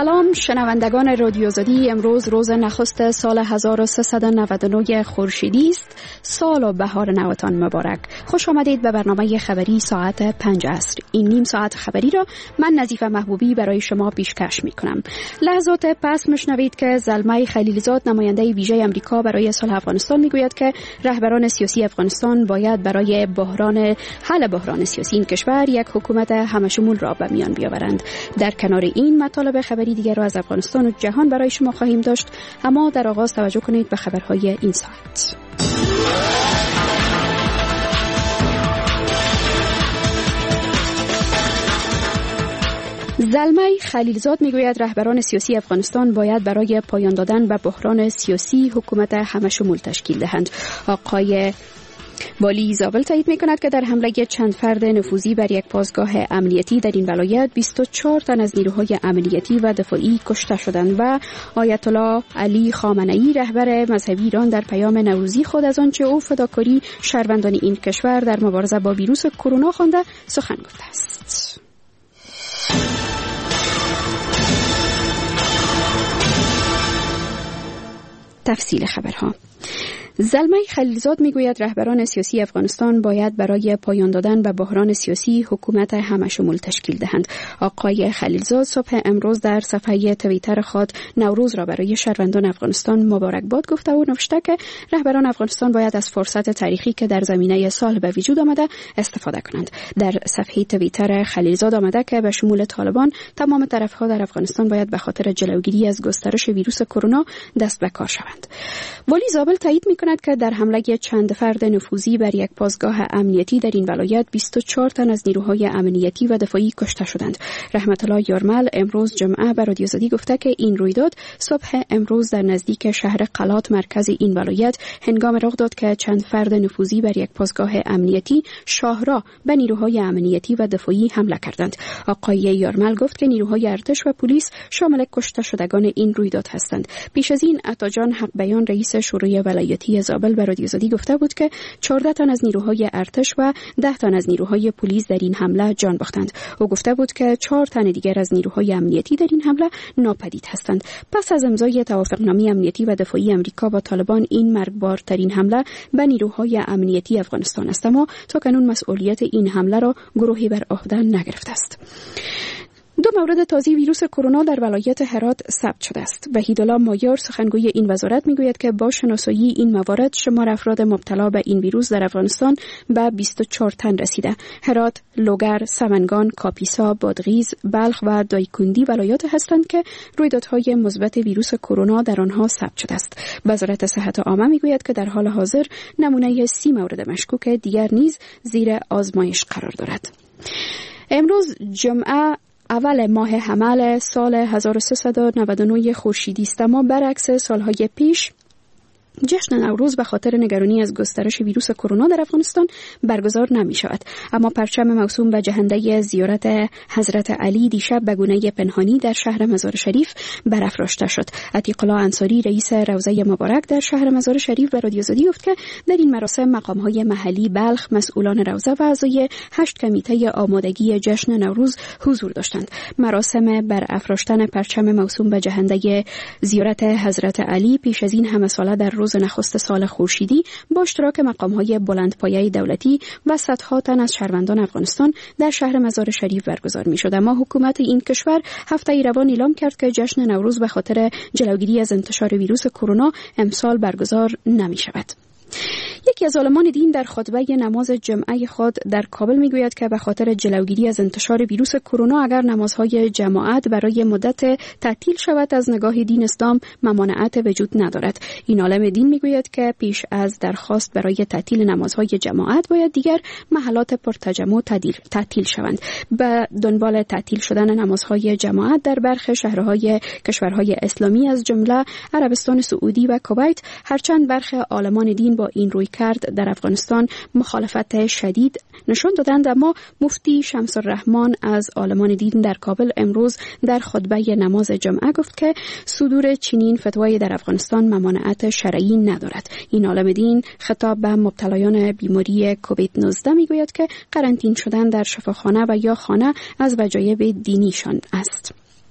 سلام شنوندگان رادیو آزادی. امروز روز نخست سال 1399 خورشیدی است. سال و بهار نوتان مبارک. خوش آمدید به برنامه خبری ساعت 5 عصر. این نیم ساعت خبری را من نظیفه محبوبی برای شما پیشکش می کنم. لحظات پس میشنوید که زلمه خلیلزاد نماینده ویژه امریکا برای صلح افغانستان میگوید که رهبران سیاسی افغانستان باید برای حل بحران سیاسی این کشور یک حکومت همشمول را به میان بیاورند. در کنار این مطالب خبری دیگر را از افغانستان و جهان برای شما خواهیم داشت، اما در آغاز توجه کنید به خبرهای این ساعت. زلمه خلیلزاد میگوید رهبران سیاسی افغانستان باید برای پایان دادن به بحران سیاسی حکومت همشمول تشکیل دهند. آقای والی زابل تایید می‌کند که در حمله چند فرد نفوذی بر یک پاسگاه امنیتی در این ولایت 24 تن از نیروهای امنیتی و دفاعی کشته شدند و آیت الله علی خامنه‌ای رهبر مذهبی ایران در پیام نوروزی خود از آنچه او فداکاری شهروندان این کشور در مبارزه با ویروس کرونا خوانده سخن گفته است. تفصیل خبرها. زلمه خلیلزاد میگوید رهبران سیاسی افغانستان باید برای پایان دادن به بحران سیاسی حکومت همشمول تشکیل دهند. آقای خلیلزاد صبح امروز در صفحه توییتر خود نوروز را برای شهروندان افغانستان مبارکباد گفته و نوشته که رهبران افغانستان باید از فرصت تاریخی که در زمینه صلح به وجود آمده استفاده کنند. در صفحه توییتر خلیلزاد آمده که به شمول طالبان تمام طرف‌ها در افغانستان باید به خاطر جلوگیری از گسترش ویروس کرونا دست به کار شوند. والی زابل تایید می‌کند که در حمله چند فرد نفوذی بر یک پاسگاه امنیتی در این ولایت 24 تن از نیروهای امنیتی و دفاعی کشته شدند. رحمت الله یارمل امروز جمعه به رادیو آزادی گفته که این رویداد صبح امروز در نزدیک شهر قلات مرکز این ولایت هنگام رخ داد که چند فرد نفوذی بر یک پاسگاه امنیتی شاهراه به نیروهای امنیتی و دفاعی حمله کردند. آقای یارمل گفت که نیروهای ارتش و پلیس شامل کشته شدگان این رویداد هستند. پیش از این عطاجان حق بیان رئیس شورای ولایتی زابل به رادیو آزادی گفته بود که 14 تن از نیروهای ارتش و 10 تن از نیروهای پلیس در این حمله جان باختند. او گفته بود که 4 تن دیگر از نیروهای امنیتی در این حمله ناپدید هستند. پس از امضای توافقنامه امنیتی و دفاعی امریکا با طالبان، این مرگبارترین حمله به نیروهای امنیتی افغانستان است، اما تاکنون مسئولیت این حمله را گروهی بر عهده نگرفته است. 2 مورد تازه ویروس کرونا در ولایت هرات ثبت شده است. وحیدالله مایار سخنگوی این وزارت میگوید که با شناسایی این موارد شمار افراد مبتلا به این ویروس در افغانستان به 24 تن رسیده. هرات، لوگر، سمنگان، کاپیسا، بادغیس، بلخ و دایکندی ولایات هستند که رویدادهای مثبت ویروس کرونا در آنها ثبت شده است. وزارت صحت عامه میگوید که در حال حاضر نمونه 30 مورد مشکوک دیگر نیز زیر آزمایش قرار دارد. امروز جمعه اول ماه حمل سال 1399 خورشیدی است، اما برعکس سالهای پیش جشن نوروز به خاطر نگرانی از گسترش ویروس کرونا در افغانستان برگزار نمی شود. اما پرچم موسوم به جهنده زیارت حضرت علی دیشب به گونه پنهانی در شهر مزار شریف برافراشته شد. عتیق الله انصاری رئیس روضه مبارک در شهر مزار شریف به رادیو آزادی گفت که در این مراسم مقام‌های محلی بلخ، مسئولان روضه و اعضای 8 کمیته آمادگی جشن نوروز حضور داشتند. مراسم برافراشتن پرچم موسوم به جهنده زیارت حضرت علی پیش از این همه ساله در روز نخست سال خورشیدی با اشتراک مقام‌های بلندپایه دولتی و صدها تن از شهروندان افغانستان در شهر مزار شریف برگزار می‌شد. اما حکومت این کشور هفته روان اعلام کرد که جشن نوروز به خاطر جلوگیری از انتشار ویروس کرونا امسال برگزار نمی‌شود. یکی از عالمان دین در خطبه نماز جمعه خود در کابل میگوید که به خاطر جلوگیری از انتشار ویروس کرونا اگر نمازهای جماعت برای مدت تعطیل شود از نگاه دین اسلام ممانعت وجود ندارد. این عالم دین میگوید که پیش از درخواست برای تعطیل نمازهای جماعت باید دیگر محلات پرتجمع تعطیل شوند. به دنبال تعطیل شدن نمازهای جماعت در برخی شهرهای کشورهای اسلامی از جمله عربستان سعودی و کویت، هرچند برخی عالمان دین با این روی کرد در افغانستان مخالفت شدید نشان دادند، اما مفتی شمس الرحمن از عالمان دین در کابل امروز در خطبه نماز جمعه گفت که صدور چنین فتوای در افغانستان ممانعت شرعی ندارد. این عالم دین خطاب به مبتلایان بیماری کووید 19 میگوید که قرنطین شدن در شفاخانه و یا خانه از وجایب دینیشان است.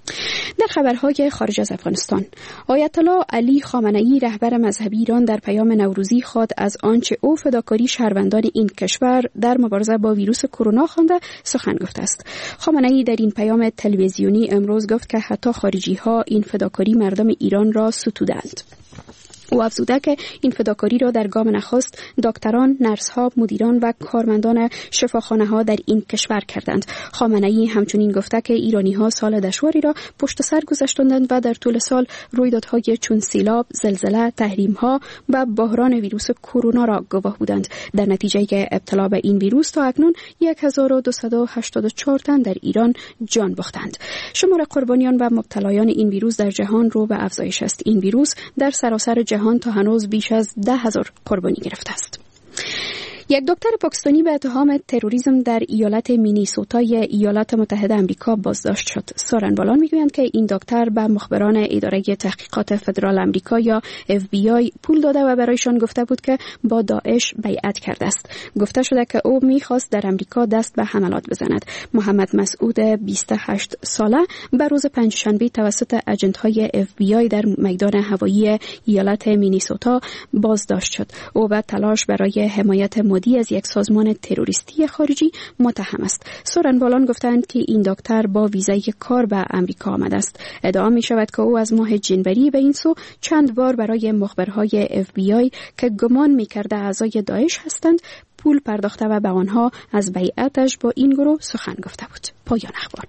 در خبرهای خارج از افغانستان، آیت الله علی خامنه‌ای رهبر مذهبی ایران در پیام نوروزی خود از آنچه او فداکاری شهروندان این کشور در مبارزه با ویروس کرونا خوانده سخن گفته است. خامنه‌ای در این پیام تلویزیونی امروز گفت که حتی خارجی‌ها این فداکاری مردم ایران را ستودند. او افزوده که این فداکاری را در گام نخست دکتران، نرس‌ها، مدیران و کارمندان شفاخانه‌ها در این کشور کردند. خامنه‌ای همچنین گفته که ایرانی‌ها سال دشواری را پشت سر گذاشتند و در طول سال رویدادهای چون سیلاب، زلزله، تحریم‌ها و بحران ویروس کرونا را گواه بودند. در نتیجه ابتلا به این ویروس تا اکنون 1284 تن در ایران جان باختند. شمار قربانیان و مبتلایان این ویروس در جهان رو به افزایش است. این ویروس در سراسر جهان تا هنوز بیش از 10,000 قربانی گرفته است. یک دکتر پاکستانی به اتهام تروریسم در ایالت مینیسوتای ایالات متحده آمریکا بازداشت شد. سخنرانان میگویند که این دکتر به مخبران اداره تحقیقات فدرال آمریکا یا FBI پول داده و برایشان گفته بود که با داعش بیعت کرده است. گفته شده که او میخواست در آمریکا دست به حملات بزند. محمد مسعود 28 ساله به روز پنجشنبه توسط اجنت‌های FBI در میدان هوایی ایالت مینیسوتا بازداشت شد. او به تلاش برای حمایت مادی از یک سازمان تروریستی خارجی متهم است. سخنرانان گفتند که این دکتر با ویزای کار به آمریکا آمده است. ادعا می شود که او از ماه جنوری به این سو چند بار برای مخبرهای FBI که گمان می کرده اعضای داعش هستند پول پرداخته و به آنها از بیعتش با این گروه سخن گفته بود. پایان اخبار.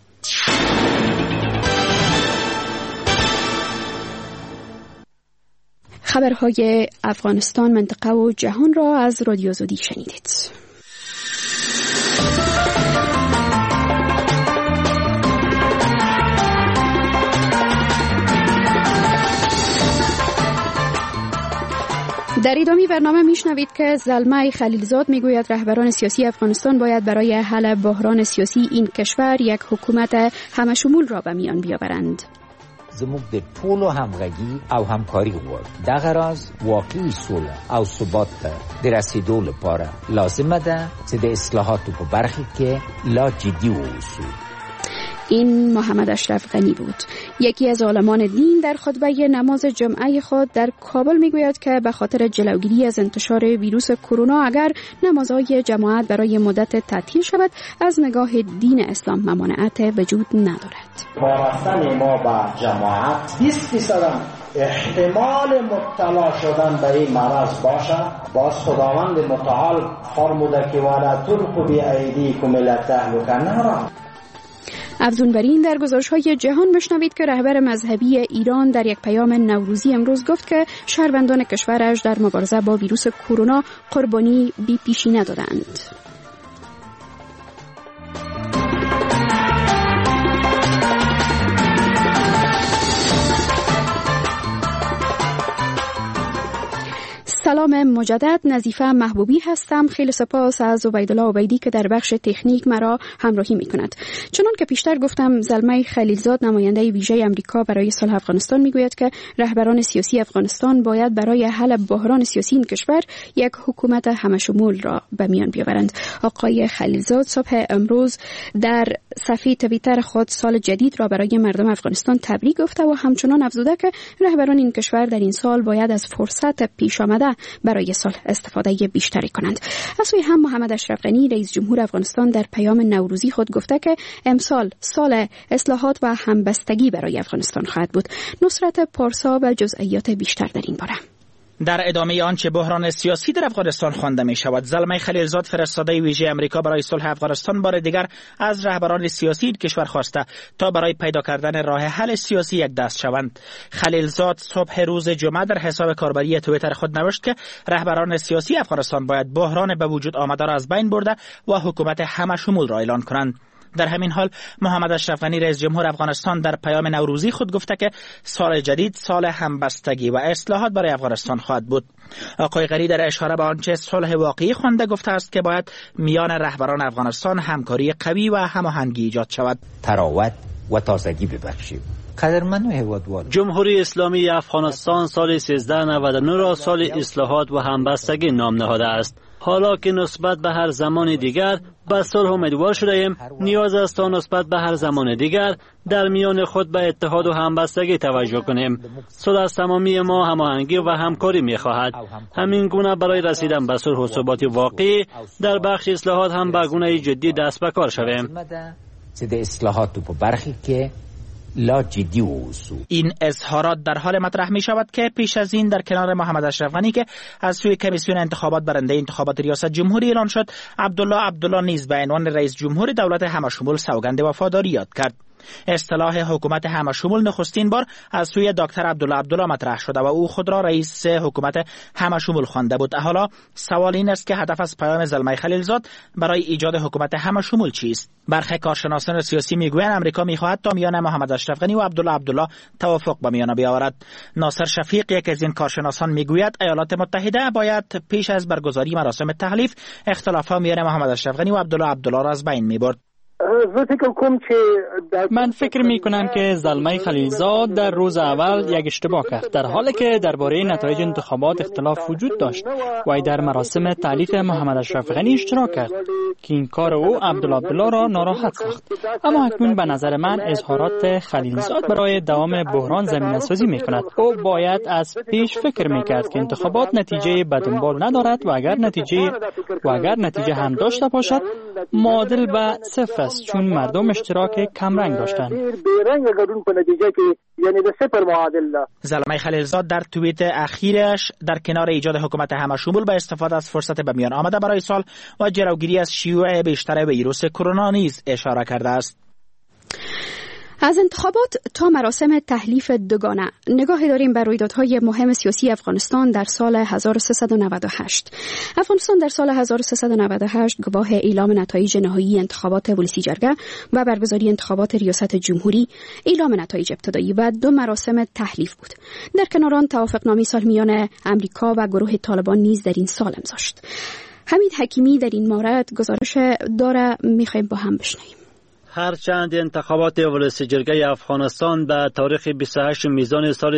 خبرهای افغانستان، منطقه و جهان را از رادیو آزادی شنیدید. در ادامه برنامه میشنوید که زلمه خلیلزاد میگوید رهبران سیاسی افغانستان باید برای حل بحران سیاسی این کشور یک حکومت همشمول را به میان بیاورند. زموږ د ټولو همغږي او همکاري غواړي. دغه راز واقعي سوله او ثبات ته د رسیدو لپاره لازمه ده چې د اصلاحاتو په برخه کې لا جدي واوسو. این محمد اشرف غنی بود. یکی از عالمان دین در خطبه نماز جمعه خود در کابل میگوید که به خاطر جلوگیری از انتشار ویروس کرونا اگر نمازهای جماعت برای مدت تعطیل شود از نگاه دین اسلام ممانعت وجود ندارد. با رفتن ما به جماعت 20% احتمال مبتلا شدن به این مرض باشد. باز خداوند متعال فرموده که ولا تلقوا بأیدیکم الی التهلکه نارا. افزون بر این در گزارش‌های جهان بشنوید که رهبر مذهبی ایران در یک پیام نوروزی امروز گفت که شهروندان کشورش در مبارزه با ویروس کرونا قربانی بی پیشی ندادند. سلام مجدد، نظیفه محبوبی هستم. خیلی سپاس از عبیدالله عبیدی که در بخش تکنیک مرا همراهی می کند. چنان که پیشتر گفتم زلمه خلیلزاد نماینده ویژه آمریکا برای صلح افغانستان می گوید که رهبران سیاسی افغانستان باید برای حل بحران سیاسی این کشور یک حکومت همشمول را به میان بیاورند. آقای خلیلزاد صبح امروز در صفحه توییتر خود سال جدید را برای مردم افغانستان تبریک گفته و همچنان افزوده که رهبران این کشور در این سال باید از فرصت پیش آمده برای صلح استفاده بیشتری کنند. از سوی هم محمد اشرف غنی رئیس جمهور افغانستان در پیام نوروزی خود گفته که امسال سال اصلاحات و همبستگی برای افغانستان خواهد بود. نصرت پارسا و جزئیات بیشتر در این باره. در ادامه آنچه بحران سیاسی در افغانستان خوانده می شود، زلمه خلیلزاد فرستاده ویژه آمریکا برای صلح افغانستان بار دیگر از رهبران سیاسی کشور خواسته تا برای پیدا کردن راه حل سیاسی یک دست شوند. خلیلزاد صبح روز جمعه در حساب کاربری توییتر خود نوشت که رهبران سیاسی افغانستان باید بحران به وجود آمده را از بین برده و حکومت همشمول را اعلان کنند. در همین حال محمد اشرف غنی رئیس جمهور افغانستان در پیام نوروزی خود گفته که سال جدید سال همبستگی و اصلاحات برای افغانستان خواهد بود. آقای غنی در اشاره به آنچه صلح واقعی خوانده گفته است که باید میان رهبران افغانستان همکاری قوی و هماهنگی ایجاد شود. تراوت و تازگی ببخشیم. قدرمن هیوادوار، جمهوری اسلامی افغانستان سال 1399 را سال اصلاحات و همبستگی نام نهاده است. حالا که نسبت به هر زمان دیگر به صلح امیدوار شده ایم، نیاز است تا نسبت به هر زمان دیگر در میان خود به اتحاد و همبستگی توجه کنیم. صلح از تمامی ما هماهنگی و همکاری می‌خواهد. همین گونه برای رسیدن به صلح و ثبات واقعی در بخش اصلاحات هم به گونه جدی دست به کار شویم. این اظهارات در حال مطرح می شود که پیش از این در کنار محمد اشرف غنی که از سوی کمیسیون انتخابات برنده انتخابات ریاست جمهوری اعلان شد، عبدالله نیز به عنوان رئیس جمهور دولت همشمول سوگند وفاداری یاد کرد. اصطلاح حکومت همشمول نخستین بار از سوی دکتر عبدالله مطرح شده و او خود را رئیس حکومت همشمول خوانده بود. حالا سوال این است که هدف از پیام زلمه خلیلزاد برای ایجاد حکومت همشمول چیست؟ برخی کارشناسان سیاسی میگویند امریکا میخواهد تا میان محمد اشرف غنی و عبدالله توافق به میانه بیاورد. ناصر شفیق، یک از این کارشناسان، میگوید ایالات متحده باید پیش از برگزاری مراسم تحلیف اختلافات میان محمد اشرف غنی و عبدالله را از بین میبرد. من فکر می کنم که زلمه خلیلزاد در روز اول یک اشتباه کرد، در حالی که درباره نتایج انتخابات اختلاف وجود داشت و در مراسم تألیف محمد اشرف غنی اشتراک کرد که این کار او عبدالله را ناراحت ساخت. اما اکنون به نظر من اظهارات خلیلزاد برای دوام بحران زمینه سازی می کند. او باید از پیش فکر می کرد که انتخابات نتیجه به دنبال ندارد و اگر نتیجه هم داشته باشد معادل به صفر است، چون مردم اشتراک کمرنگ داشتند. زلمه خلیلزاد در توییت اخیرش در کنار ایجاد حکومت همشمول به استفاده از فرصت به میان آمده برای سال و جلوگیری از شیوع بیشتر ویروس کرونا نیز اشاره کرده است. از انتخابات تا مراسم تحلیف دوگانه نگاهی داریم بر رویدادهای مهم سیاسی افغانستان در سال 1398. افغانستان در سال 1398 گواه اعلام نتایج نهایی انتخابات ولسی جرگه و برگزاری انتخابات ریاست جمهوری، اعلام نتایج ابتدایی و 2 مراسم تحلیف بود. در کنار آن توافقنامه صلح میان امریکا و گروه طالبان نیز در این سال امضا شد. حمید حکیمی در این مورد گزارش داره، میخوایم با هم بشنویم. هرچند انتخابات ولسی جرگه افغانستان به تاریخ 28 میزان سال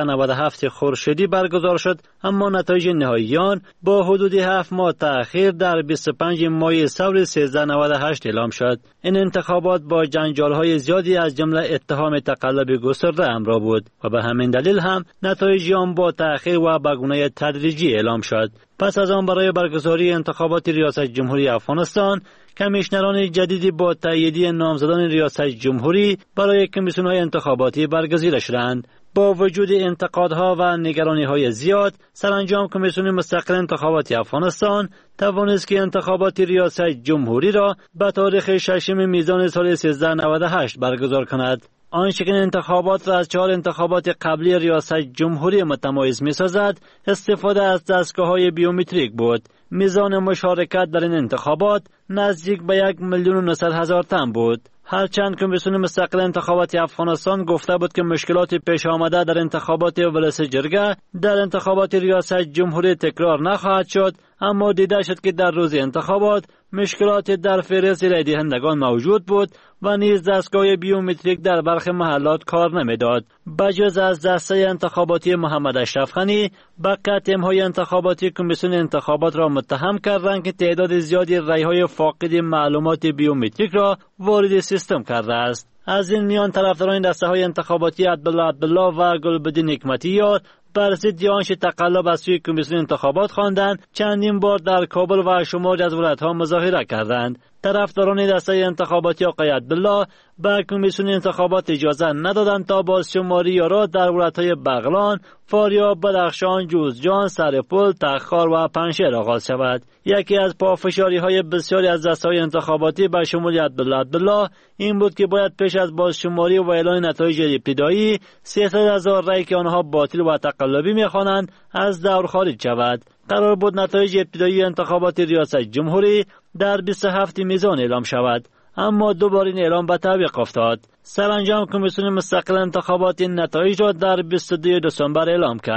1397 خورشیدی برگزار شد، اما نتایج نهایی آن با حدود 7 ماه تأخیر در 25 ماه سال 1398 اعلام شد. این انتخابات با جنجال‌های زیادی از جمله اتهام تقلب گسترده همراه بود و به همین دلیل هم نتایج آن با تأخیر و به گونه تدریجی اعلام شد. پس از آن برای برگزاری انتخابات ریاست جمهوری افغانستان کمیشنران جدیدی با تاییدیه نامزدان ریاست جمهوری برای کمیسیون‌های انتخاباتی برگزیده شدند. با وجود انتقادها و نگرانی‌های زیاد، سرانجام کمیسیون مستقل انتخاباتی افغانستان توانست که انتخابات ریاست جمهوری را به تاریخ 6 میزان سال 1398 برگزار کند. آنچه که انتخابات را از 4 انتخابات قبلی ریاست جمهوری متمایز می‌سازد، استفاده از دستگاه‌های بیومتریک بود. میزان مشارکت در این انتخابات نزدیک به 1,900,000 تن بود. هرچند کمیسیون مستقل انتخاباتی افغانستان گفته بود که مشکلات پیش آمده در انتخابات ولسی جرگه در انتخابات ریاست جمهوری تکرار نخواهد شد، اما دیده شد که در روز انتخابات مشکلات در فهرست رای دهندگان موجود بود و نیز دستگاه بیومتریک در برخی محلات کار نمیداد. بجز از دسته انتخاباتی محمد اشرف غنی، بقیه تیم‌های انتخاباتی کمیسیون انتخابات را متهم کردند که تعداد زیادی رای‌های فاقد معلومات بیومتریک را وارد سیستم کرده است. از این میان طرفداران دسته‌های انتخاباتی عبدالله و گلبدین حکمتیار بر ضد آنچه تقلب از سوی کمیسیون انتخابات خواندند، چندین بار در کابل و شماری از ولایت‌ها مظاهره کردند. طرفداران دسته انتخاباتی آقای عبدالله به کمیسیون انتخابات اجازه ندادند تا بازشماری یارا در ولایت‌های بغلان، فاریاب، بدخشان، جوزجان، سرپل، تخار و پنجشیر آغاز شود. یکی از پافشاری‌های بسیاری از دسته‌های انتخاباتی به شمول عبدالله این بود که باید پیش از بازشماری و اعلان نتایج ابتدایی 300,000 رای که آنها باطل و تقلبی می‌خوانند از دور خارج شود. قرار بود نتایج ابتدایی انتخابات ریاست جمهوری در 27 میزان اعلام شود، اما دوباره این اعلام به تعویق افتاد. سرانجام کمیسیون مستقل انتخابات این نتایج را در 22 دسامبر اعلام کرد.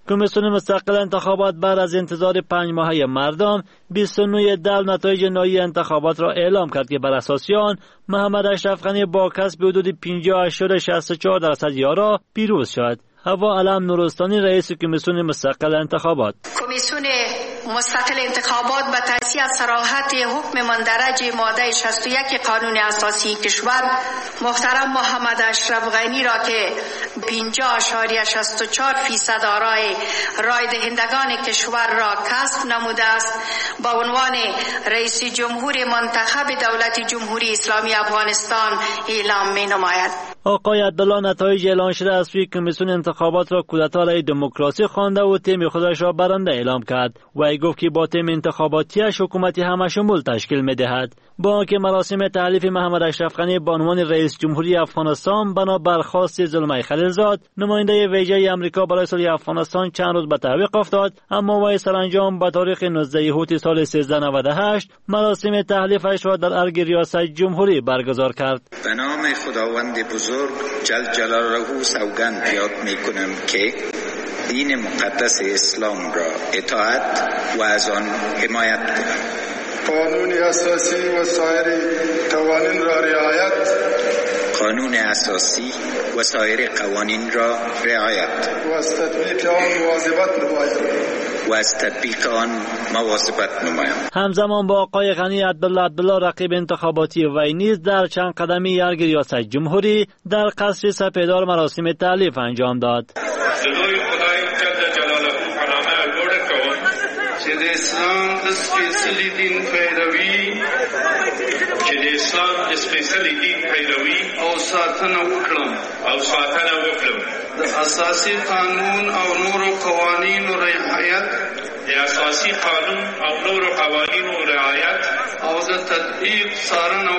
کمیسیون مستقل انتخابات بعد از انتظار 5 ماهه مردم 29 نتایج نهایی انتخابات را اعلام کرد که بر اساس آن محمد اشرف غنی با کسب حدود 50.64% آرا پیروز شد. حوا علم نورستانی رئیس کمیسیون مستقل انتخابات: کمیسیون مستقل انتخابات به تأسیس صراحت حکم مندرج ماده 61 قانون اساسی کشور محترم محمد اشرف غنی را که 50.64% آرای رای دهندگان کشور را کسب نموده است به عنوان رئیس جمهور منتخب دولت جمهوری اسلامی افغانستان اعلام می نماید. آقای عبدالله نتایج اعلان شده از سوی کمیسیون انتخابات را کودتا علیه دموکراسی خوانده و تیم خودش را برنده اعلام کرد و ای گفت که با تیم انتخاباتیش حکومتی همشمول تشکیل می‌دهد. با آنکه مراسم تحلیف محمد اشرف غنی به عنوان رئیس جمهوری افغانستان بنابر خواست زلمه خلیلزاد نماینده ویژه آمریکا برای صلح افغانستان چند روز به تعویق افتاد، اما وی سرانجام به تاریخ 19 اوت سال 1398 مراسم تحلیفش را در ارگ ریاست جمهوری برگزار کرد. به نام خداوند بزرگ جل جلاله سوگند یاد می‌کنم که دین مقدس اسلام را اطاعت و از آن حمایت کنم. قانون اساسی و سایر قوانین را رعایت. قانون اساسی و سایر قوانین را رعایت. و از تطبیق آن مواظبت نمایم. همزمان با آقای غنی عبدالله رقیب انتخاباتی وی نیز در چند قدمی ارگ ریاست جمهوری در قصر سپیدار مراسم تحلیف انجام داد. او ساتنه وکړم د اساسي قانون او نور قوانین رعایت او د تطبیق څارنه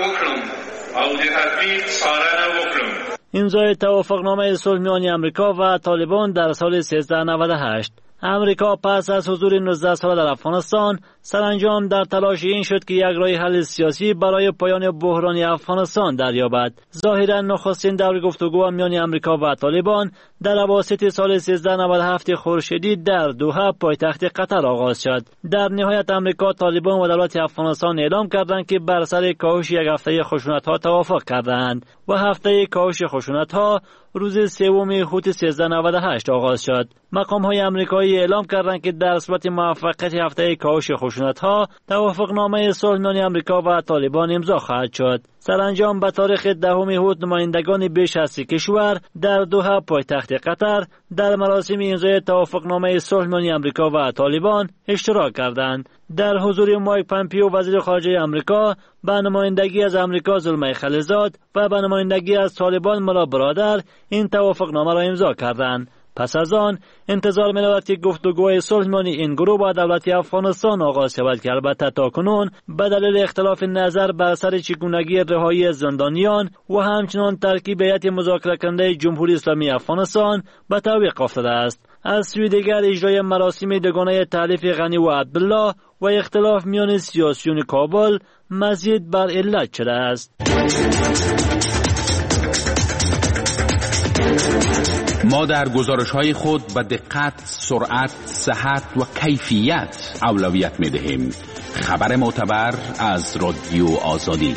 وکړم. امضای توافقنامه صلح میان آمریکا و طالبان در سال 1398. امریکا پس از حضور 19 سال در افغانستان سرانجام در تلاش این شد که یک راه حل سیاسی برای پایان بحران افغانستان دریابد. ظاهرا نخستین دور گفتگو میان امریکا و طالبان در اواسط سال 1397 خورشیدی در دوحه پایتخت قطر آغاز شد. در نهایت امریکا، طالبان و دولت افغانستان اعلام کردند که بر سر کاهش یک هفته خشونت‌ها توافق کردند و هفته کاهش خشونت‌ها روز 3 اوت 1398 آغاز شد. مقام‌های آمریکایی اعلام کردند که در صورت موفقیت هفته کاهش خشونت‌ها توافقنامه صلح میان آمریکا و طالبان امضا خواهد شد. سرانجام به تاریخ 10 اوت نمایندگان بیش از 30 کشور در دوحه پایتخت قطر در مراسم امضای توافقنامه صلح میان آمریکا و طالبان اشتراک کردند. در حضور مایک پامپیو وزیر خارجه آمریکا، به نمایندگی از آمریکا زلمه خلیلزاد و به نمایندگی از طالبان ملا برادر این توافقنامه را امضا کردند. پس از آن انتظار می‌رود که گفتگوهای صلح میان این گروه با دولت افغانستان آغاز شود که البته تاکنون به دلیل اختلاف نظر بر سر چگونگی رهایی زندانیان و همچنان ترکیب هیئت مذاکره کننده جمهوری اسلامی افغانستان به تعویق افتاده است. از سوی دیگر اجرای مراسم دوگانه تحلیف غنی و عبدالله و اختلاف میان سیاسیون کابل مزید بر علت شده است. ما در گزارش‌های خود به دقت، سرعت، صحت و کیفیت اولویت می‌دهیم. خبر معتبر از رادیو آزادی.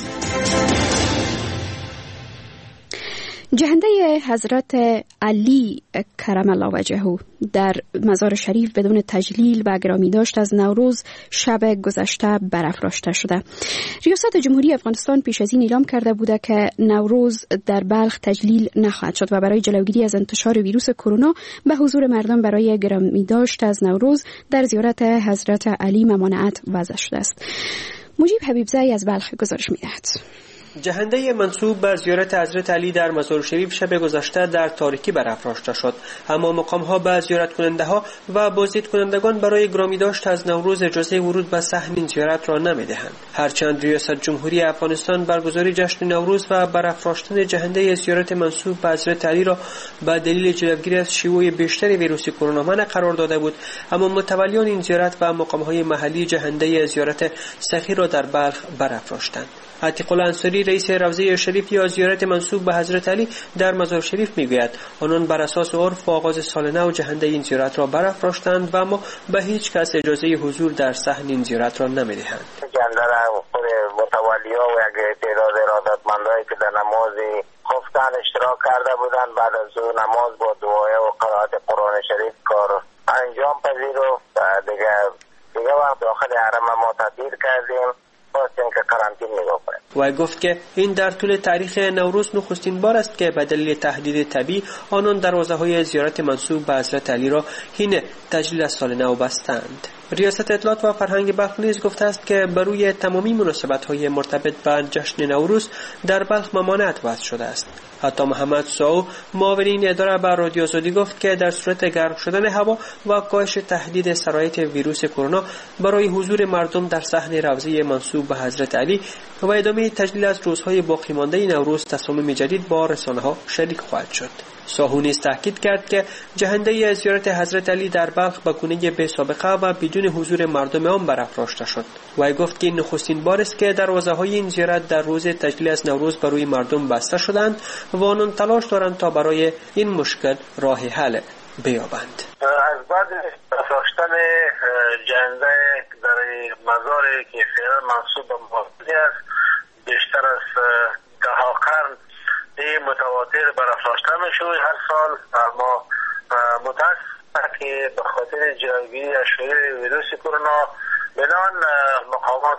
جهنده حضرت علی کرم الله وجهه در مزار شریف بدون تجلیل و گرامی داشت از نوروز شب گذشته برافراشته شده. ریاست جمهوری افغانستان پیش از این اعلام کرده بوده که نوروز در بلخ تجلیل نخواهد شد و برای جلوگیری از انتشار ویروس کرونا به حضور مردم برای گرامی داشت از نوروز در زیارت حضرت علی ممانعت وضع شده است. مجیب حبیبزایی از بلخ گزارش می‌دهد. جهنده منسوب به زیارت حضرت علی در مزار شریف شب گذشته در تاریکی برافراشته شد، اما مقام‌ها به زیارت کننده‌ها و بازدید کنندگان برای گرامی داشت از نوروز اجازه ورود به صحن این زیارت را نمی‌دهند. هرچند ریاست جمهوری افغانستان برگزاری جشن نوروز و برافراشتن جهنده زیارت منسوب به حضرت علی را به دلیل جلوگیری از شیوع بیشتر ویروس کرونا منع قرار داده بود، اما متولیان این زیارت و مقام‌های محلی جهنده زیارت صغیر را در بلخ برافراشتند. عتیق الانصاری جمهوری رئیس روضه شریف یا زیارت منسوب به حضرت علی در مزار شریف میگوید آنان بر اساس عرف و آغاز سال نو جهنده این زیارت را برافراشتند و اما به هیچ کس اجازه حضور در صحن این زیارت را نمیدهند. جنده را خود متولی‌ها و یک تعداد ارادتمندایی که در نماز خفتن اشتراک کرده بودند بعد از او نماز با دعای و قرائت قرآن شریف کار انجام پذیرفت و دیگه وقت داخل حرم ما تعطیل کردیم. و گفت که این در طول تاریخ نوروز نخستین بار است که به دلیل تهدید طبیعی آنان دروازه‌های زیارت منسوب به حضرت علی را حین تجلیل از سال نو بستند. ریاست اطلاعات و فرهنگ بلخ نیز گفته است که بر روی تمامی مناسبت‌های مرتبط به جشن نوروز در بلخ ممانعت وضع شده است. حتی محمد ساو معاون این اداره به رادیو آزادی گفت که در صورت گرم شدن هوا و کاهش تهدید سرایت ویروس کرونا برای حضور مردم در صحن روضه منسوب به حضرت علی و ادامه تجلیل از روزهای باقی مانده نوروز تصامیم جدید با رسانه‌ها شریک خواهد شد. ساهو نیز تاکید کرد که جهنده زیارت حضرت علی در بلخ به گونه بی سابقه و بدون حضور مردم آن برافراشته شد. و گفت که این نخستین بار است که دروازه‌های این زیارت در روز تجلیل از نوروز برای مردم بسته شدند و آنان تلاش دارند تا برای این مشکل راه حل بیابند. از بعد برافراشتن جهنده در مزار که فعلا منسوب به محافظی است بیشتر از 10 قرن این متواتر برافراشته میشه هر سال، اما متاسفانه که به خاطر جلوگیری از شیوع ویروس کرونا بدان مقامات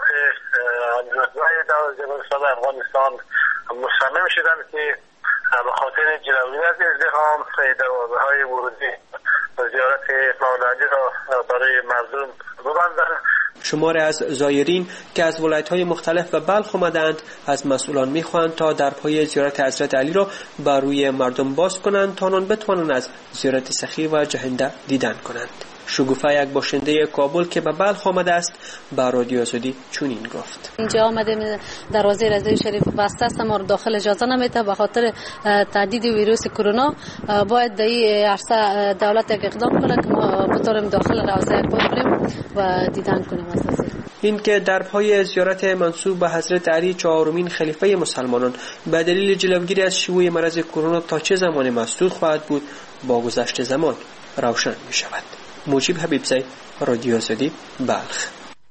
نیروهای دولت افغانستان مصمم شدند که به خاطر جلوگیری از ازدحام دروازه‌های ورودی زیارت مولانا را برای مردم ببندند. شماری از زایرین که از ولایت‌های مختلف به بلخ آمدند از مسئولان می‌خواهند تا درپای زیارت حضرت علی را بر روی مردم باز کنند تا آنان بتوانند از زیارت سخی و جهنده دیدن کنند. شگوفه یک باشنده کابل که به بلخ آمده است به رادیو آزادی چنین گفت: اینجا آمدیم دروازه رضای شریف بسته است، ما داخل اجازه نمیده به خاطر تهدید ویروس کرونا. باید در این عرصه دولت اقدام کنه که ما بتونیم داخل روضه بریم و دیدن کنیم. این که در پای زیارت منسوب به حضرت علی چهارمین خلیفه مسلمانان به دلیل جلوگیری از شیوع مرض کرونا تا چه زمان مسدود خواهد بود با گذشت زمان روشن می شود. مجیب حبیبزی، رادیو آزادی، بلخ.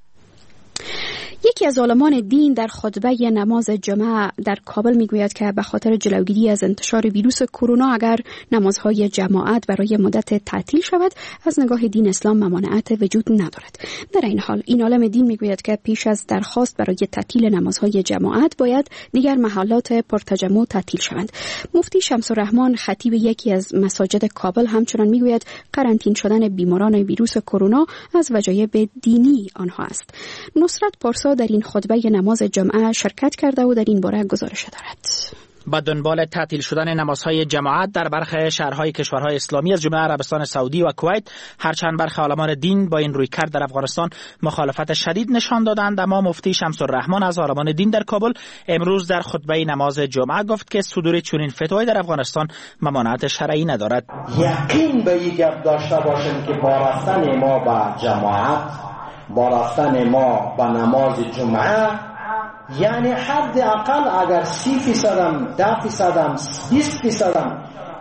یکی از عالمان دین در خطبه نماز جمعه در کابل میگوید که به خاطر جلوگیری از انتشار ویروس کرونا اگر نمازهای جماعت برای مدت تعطیل شود از نگاه دین اسلام ممانعت وجود ندارد. در این حال این عالم دین میگوید که پیش از درخواست برای تعطیل نمازهای جماعت باید دیگر محلات پرتجمع تعطیل شوند. مفتی شمس الرحمن خطیب یکی از مساجد کابل همچنان میگوید قرنطینه شدن بیماران ویروس کرونا از وجایب دینی آنها است. نصرت پارسا در این خطبه نماز جمعه شرکت کرده و در این باره گزارش دارد. با دنبال تعطیل شدن نمازهای جماعت در برخی شهرهای کشورهای اسلامی از جمله عربستان سعودی و کویت، هرچند برخی عالمان دین با این رویکرد در افغانستان مخالفت شدید نشان دادند، اما مفتی شمس الرحمن از عالمان دین در کابل امروز در خطبه نماز جمعه گفت که صدور چنین فتوای در افغانستان ممانعت شرعی ندارد. یقین به این گپ داشته باشیم که با رفتن ما به جماعت، با رفتن ما به نماز جمعه، یعنی حداقل اگر 30%، 10%، 20%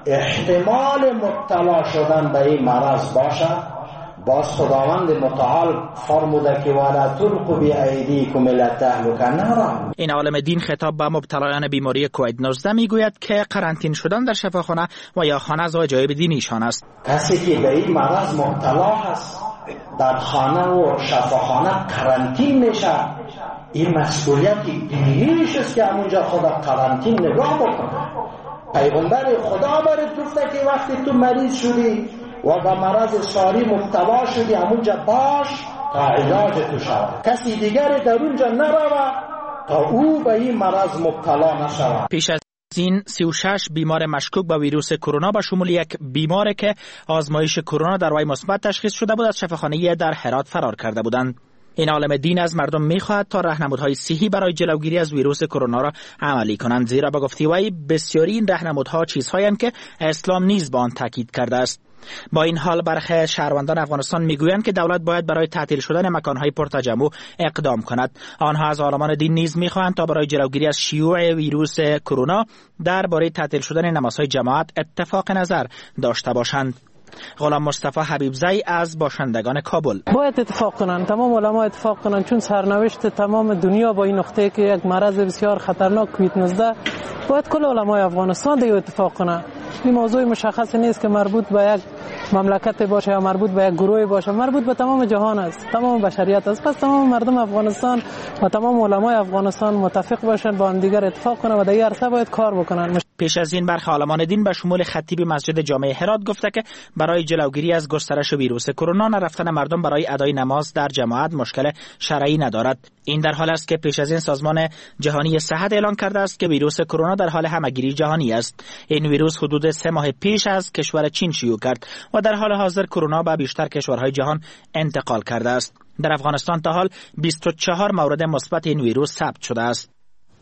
احتمال مبتلا شدن به این مرض باشد، باز خداوند متعال فرموده که ولا تلقوا بأیدیکم الی التهلکه نرا. این عالم دین خطاب به مبتلایان بیماری کووید 19 میگوید که قرنطینه شدن در شفاخانه و یا خانه از وجایب دینیشان است. کسی که به این مرض مبتلا است در خانه و شفاخانه قرنطینه میشه، این مسئولیت دینیش است که همونجا خدا قرنطینه نگاه بکنه. پیغمبر خدا برات گفته که وقتی تو مریض شدی و به مرض ساری مبتلا شدی همونجا باش تا علاج تو شود، کسی دیگر در اونجا نروه تا او به این مرض مبتلا نشود. پیش از این 36 بیمار مشکوک به ویروس کرونا به شمول یک بیمار که آزمایش کرونا در وی مثبت تشخیص شده بود از شفاخانه در هرات فرار کرده بودند. این عالم دین از مردم می‌خواهد تا راهنمودهای صحی برای جلوگیری از ویروس کرونا را عملی کنند، زیرا به گفته وی بسیاری این راهنمودها چیزهایی که اسلام نیز با آن تاکید کرده است. با این حال برخی شهروندان افغانستان میگویند که دولت باید برای تعطیل شدن مکانهای پرتجمع اقدام کند. آنها از عالمان دین نیز میخواهند تا برای جلوگیری از شیوع ویروس کرونا درباره تعطیل شدن نمازهای جماعت اتفاق نظر داشته باشند. غلام مصطفی حبیبزی از باشندگان کابل: باید اتفاق کنند، تمام علما اتفاق کنند، چون سرنوشت تمام دنیا با این نقطه که یک مرض بسیار خطرناک کووید 19 باید کل علمای افغانستان دیگه اتفاق کنند. این موضوع مشخص نیست که مربوط به یک مملکت باشه یا مربوط به یک گروه باشه، مربوط به تمام جهان است، تمام بشریت است. پس تمام مردم افغانستان و تمام علمای افغانستان متفق باشند، با هم دیگر اتفاق کنند و در این عرصه باید کار بکنند. پیش از این برخی عالمان دین به شمول خطیب مسجد جامع هرات گفته که برای جلوگیری از گسترش ویروس کرونا نرفتن مردم برای ادای نماز در جماعت مشکل شرعی ندارد. این در حال است که پیش از این سازمان جهانی صحت اعلان کرده است که ویروس کرونا در حال همهگیری جهانی است. این ویروس حدود 3 ماه پیش از کشور چین شیوع کرد و در حال حاضر کرونا به بیشتر کشورهای جهان انتقال کرده است. در افغانستان تا حال 24 مورد مثبت این ویروس ثبت شده است.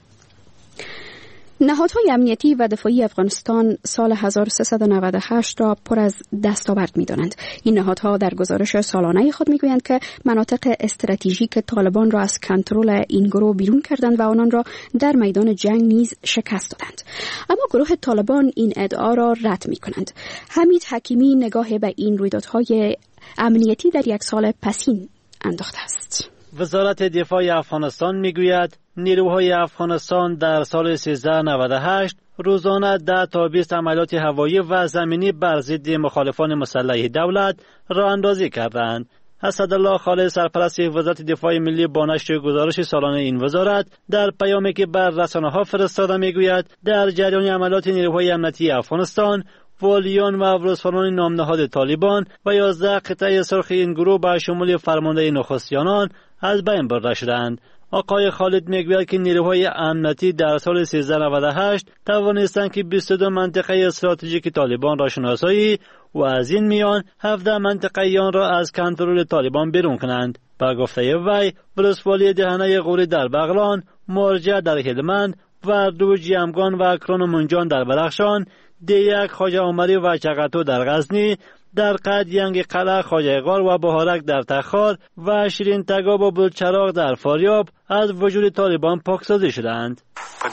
نهادهای امنیتی و دفاعی افغانستان سال 1398 را پر از دستاورد می‌دانند. این نهادها در گزارش سالانه خود می‌گویند که مناطق استراتژیک طالبان را از کنترل این گروه بیرون کردند و آنان را در میدان جنگ نیز شکست دادند. اما گروه طالبان این ادعا را رد می‌کنند. حمید حکیمی نگاه به این رویدادهای امنیتی در یک سال پسین انداخته است. وزارت دفاع افغانستان میگوید نیروهای افغانستان در سال 1398 روزانه 10 تا 20 عملیات هوایی و زمینی بر ضد مخالفان مسلح دولت راه اندازی کردند. اسدالله خالد سرپرست وزارت دفاع ملی با نشر گزارش سالانه این وزارت در پیامی که بر رسانه‌ها فرستاده میگوید در جریان عملیات نیروهای امنیتی افغانستان والیان و ورسپاران نامنهاد طالبان و 11 قطعه سرخ این گروه به شمول فرمانده نخستیانان از بین برده شدند. آقای خالد میگوید که نیروهای امنیتی در سال 1398 توانستند که 22 منطقه استراتژیک طالبان را شناسایی و از این میان 17 منطقه آن را از کنترل طالبان بیرون کنند. با گفته وی، ولسوالی دهنه غوری در بغلان، مارجه در هلمند و دو جیمگان و کران و منجان در بدخشان، دیک خواجه عمری و چغتو در غزنی، در قد ینگ قلعه خواجه غار و بهارک در تخار و شیرین تگاب و بلچراغ در فاریاب از وجود طالبان پاکسازی شدند.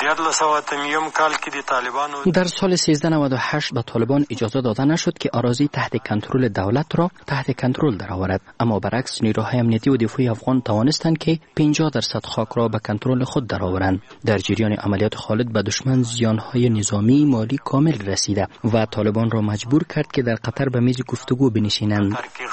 در سال 1398 به طالبان اجازه داده نشد که اراضی تحت کنترل دولت را تحت کنترل درآورد، اما برعکس نیروهای امنیتی و دفاعی افغان توانستند که 50% خاک را به کنترل خود درآورند. در جریان عملیات خالد به دشمن زیانهای نظامی مالی کامل رسیده و طالبان را مجبور کرد که در قطر به میز گفتگو بنشینند.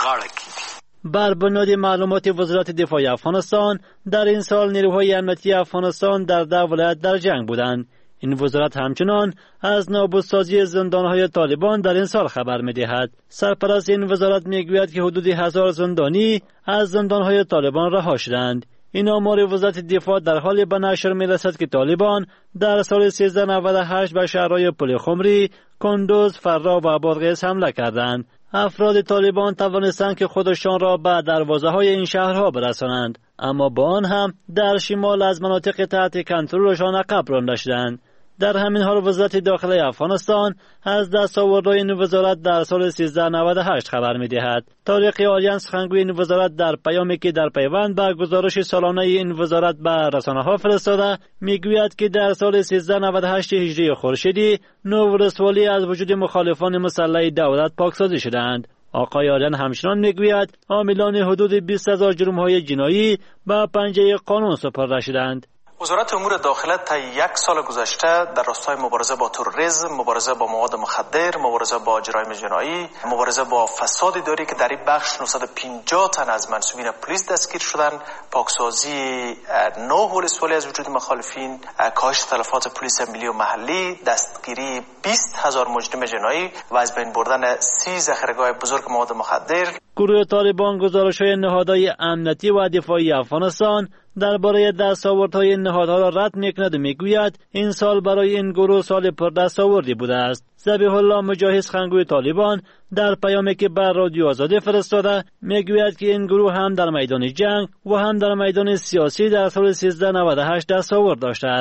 بر بنیاد معلومات وزارت دفاع افغانستان در این سال نیروهای امنیتی افغانستان در 10 ولایت در جنگ بودند. این وزارت همچنان از نابودسازی زندانهای طالبان در این سال خبر می‌دهد. سرپرست این وزارت میگوید که حدود 1000 زندانی از زندانهای طالبان رها شدند. این آمار وزارت دفاع در حالی به نشر می‌رسد که طالبان در سال 1398 به شهرهای پل خمری، کندوز، فرا و بادغیس حمله کردند. افراد طالبان توانستند که خودشان را به دروازه‌های این شهرها برسانند، اما با آن هم در شمال از مناطق تحت کنترلشان عقب رانده شدند. در همین حال وزارت داخلی افغانستان از دستاوردهای این وزارت در سال 1398 خبر می‌دهد. طارق آریان سخنگوی این وزارت در پیامی که در پیوند به گزارش سالانه این وزارت به رسانه‌ها فرستاده میگوید که در سال 1398 هجری خورشیدی 9 ولسوالی از وجود مخالفان مسلح دولت پاکسازی شدند. آقای آریان همچنان میگوید عاملان حدود 20,000 جرم‌های جنایی به پنجه قانون سپرده شدند. وزارت امور داخله تا 1 سال گذشته در راستای مبارزه با تروریسم، مبارزه با مواد مخدر، مبارزه با جرایم جنایی، مبارزه با فساد اداری که در این بخش 950 تن از منصوبین پلیس دستگیر شدند، پاکسازی 9 ولسوالی از وجود مخالفین، کاهش تلفات پلیس ملی و محلی، دستگیری 20,000 مجرم جنایی و از بین بردن 30 ذخیره‌گاه بزرگ مواد مخدر. گروه طالبان گزارش‌های نهادهای امنیتی و دفاعی افغانستان درباره دستاوردهای نهادها را رد می‌کند و میگوید این سال برای این گروه سال پر دستاوردی بوده است. ذبیح الله مجاهد سخنگوی طالبان در پیامی که بر رادیو آزادی فرستاده میگوید که این گروه هم در میدان جنگ و هم در میدان سیاسی در سال 1398 دستاورد داشته است.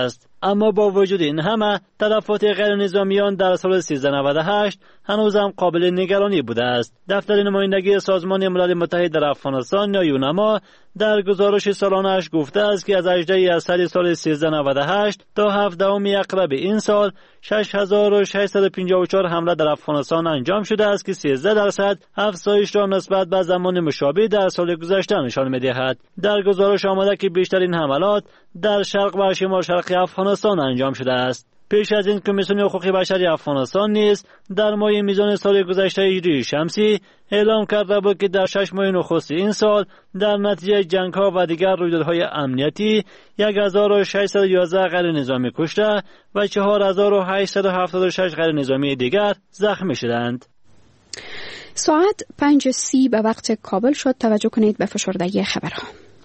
اما با وجود این همه تلفات غیر نظامیان در سال 1398 هنوز هم قابل نگرانی بوده است. دفتر نمایندگی سازمان ملل متحد در افغانستان یا یونما در گزارش سالانه‌اش گفته است که از 18 اسفند سال 1398 تا 17 اکتبر این سال 6654 حمله در افغانستان انجام شده است که 13% افزایش را نسبت به زمان مشابه در سال گذشته نشان می‌دهد. در گزارش آمده که بیشترین حملات در شرق و شمال شرقی افغانستان انجام شده است. پیش از این کمیسیون حقوق بشری افغانستان نیز در ماه میزان سال گذشته هجری شمسی اعلام کرده بود که در 6 ماه نخست این سال در نتیجه جنگ‌ها و دیگر رویدادهای امنیتی 1611 غیر نظامی کشته و 4876 غیر نظامی دیگر زخمی شدند. ساعت 5:30 به وقت کابل شد. توجه کنید به فشرده خبرها.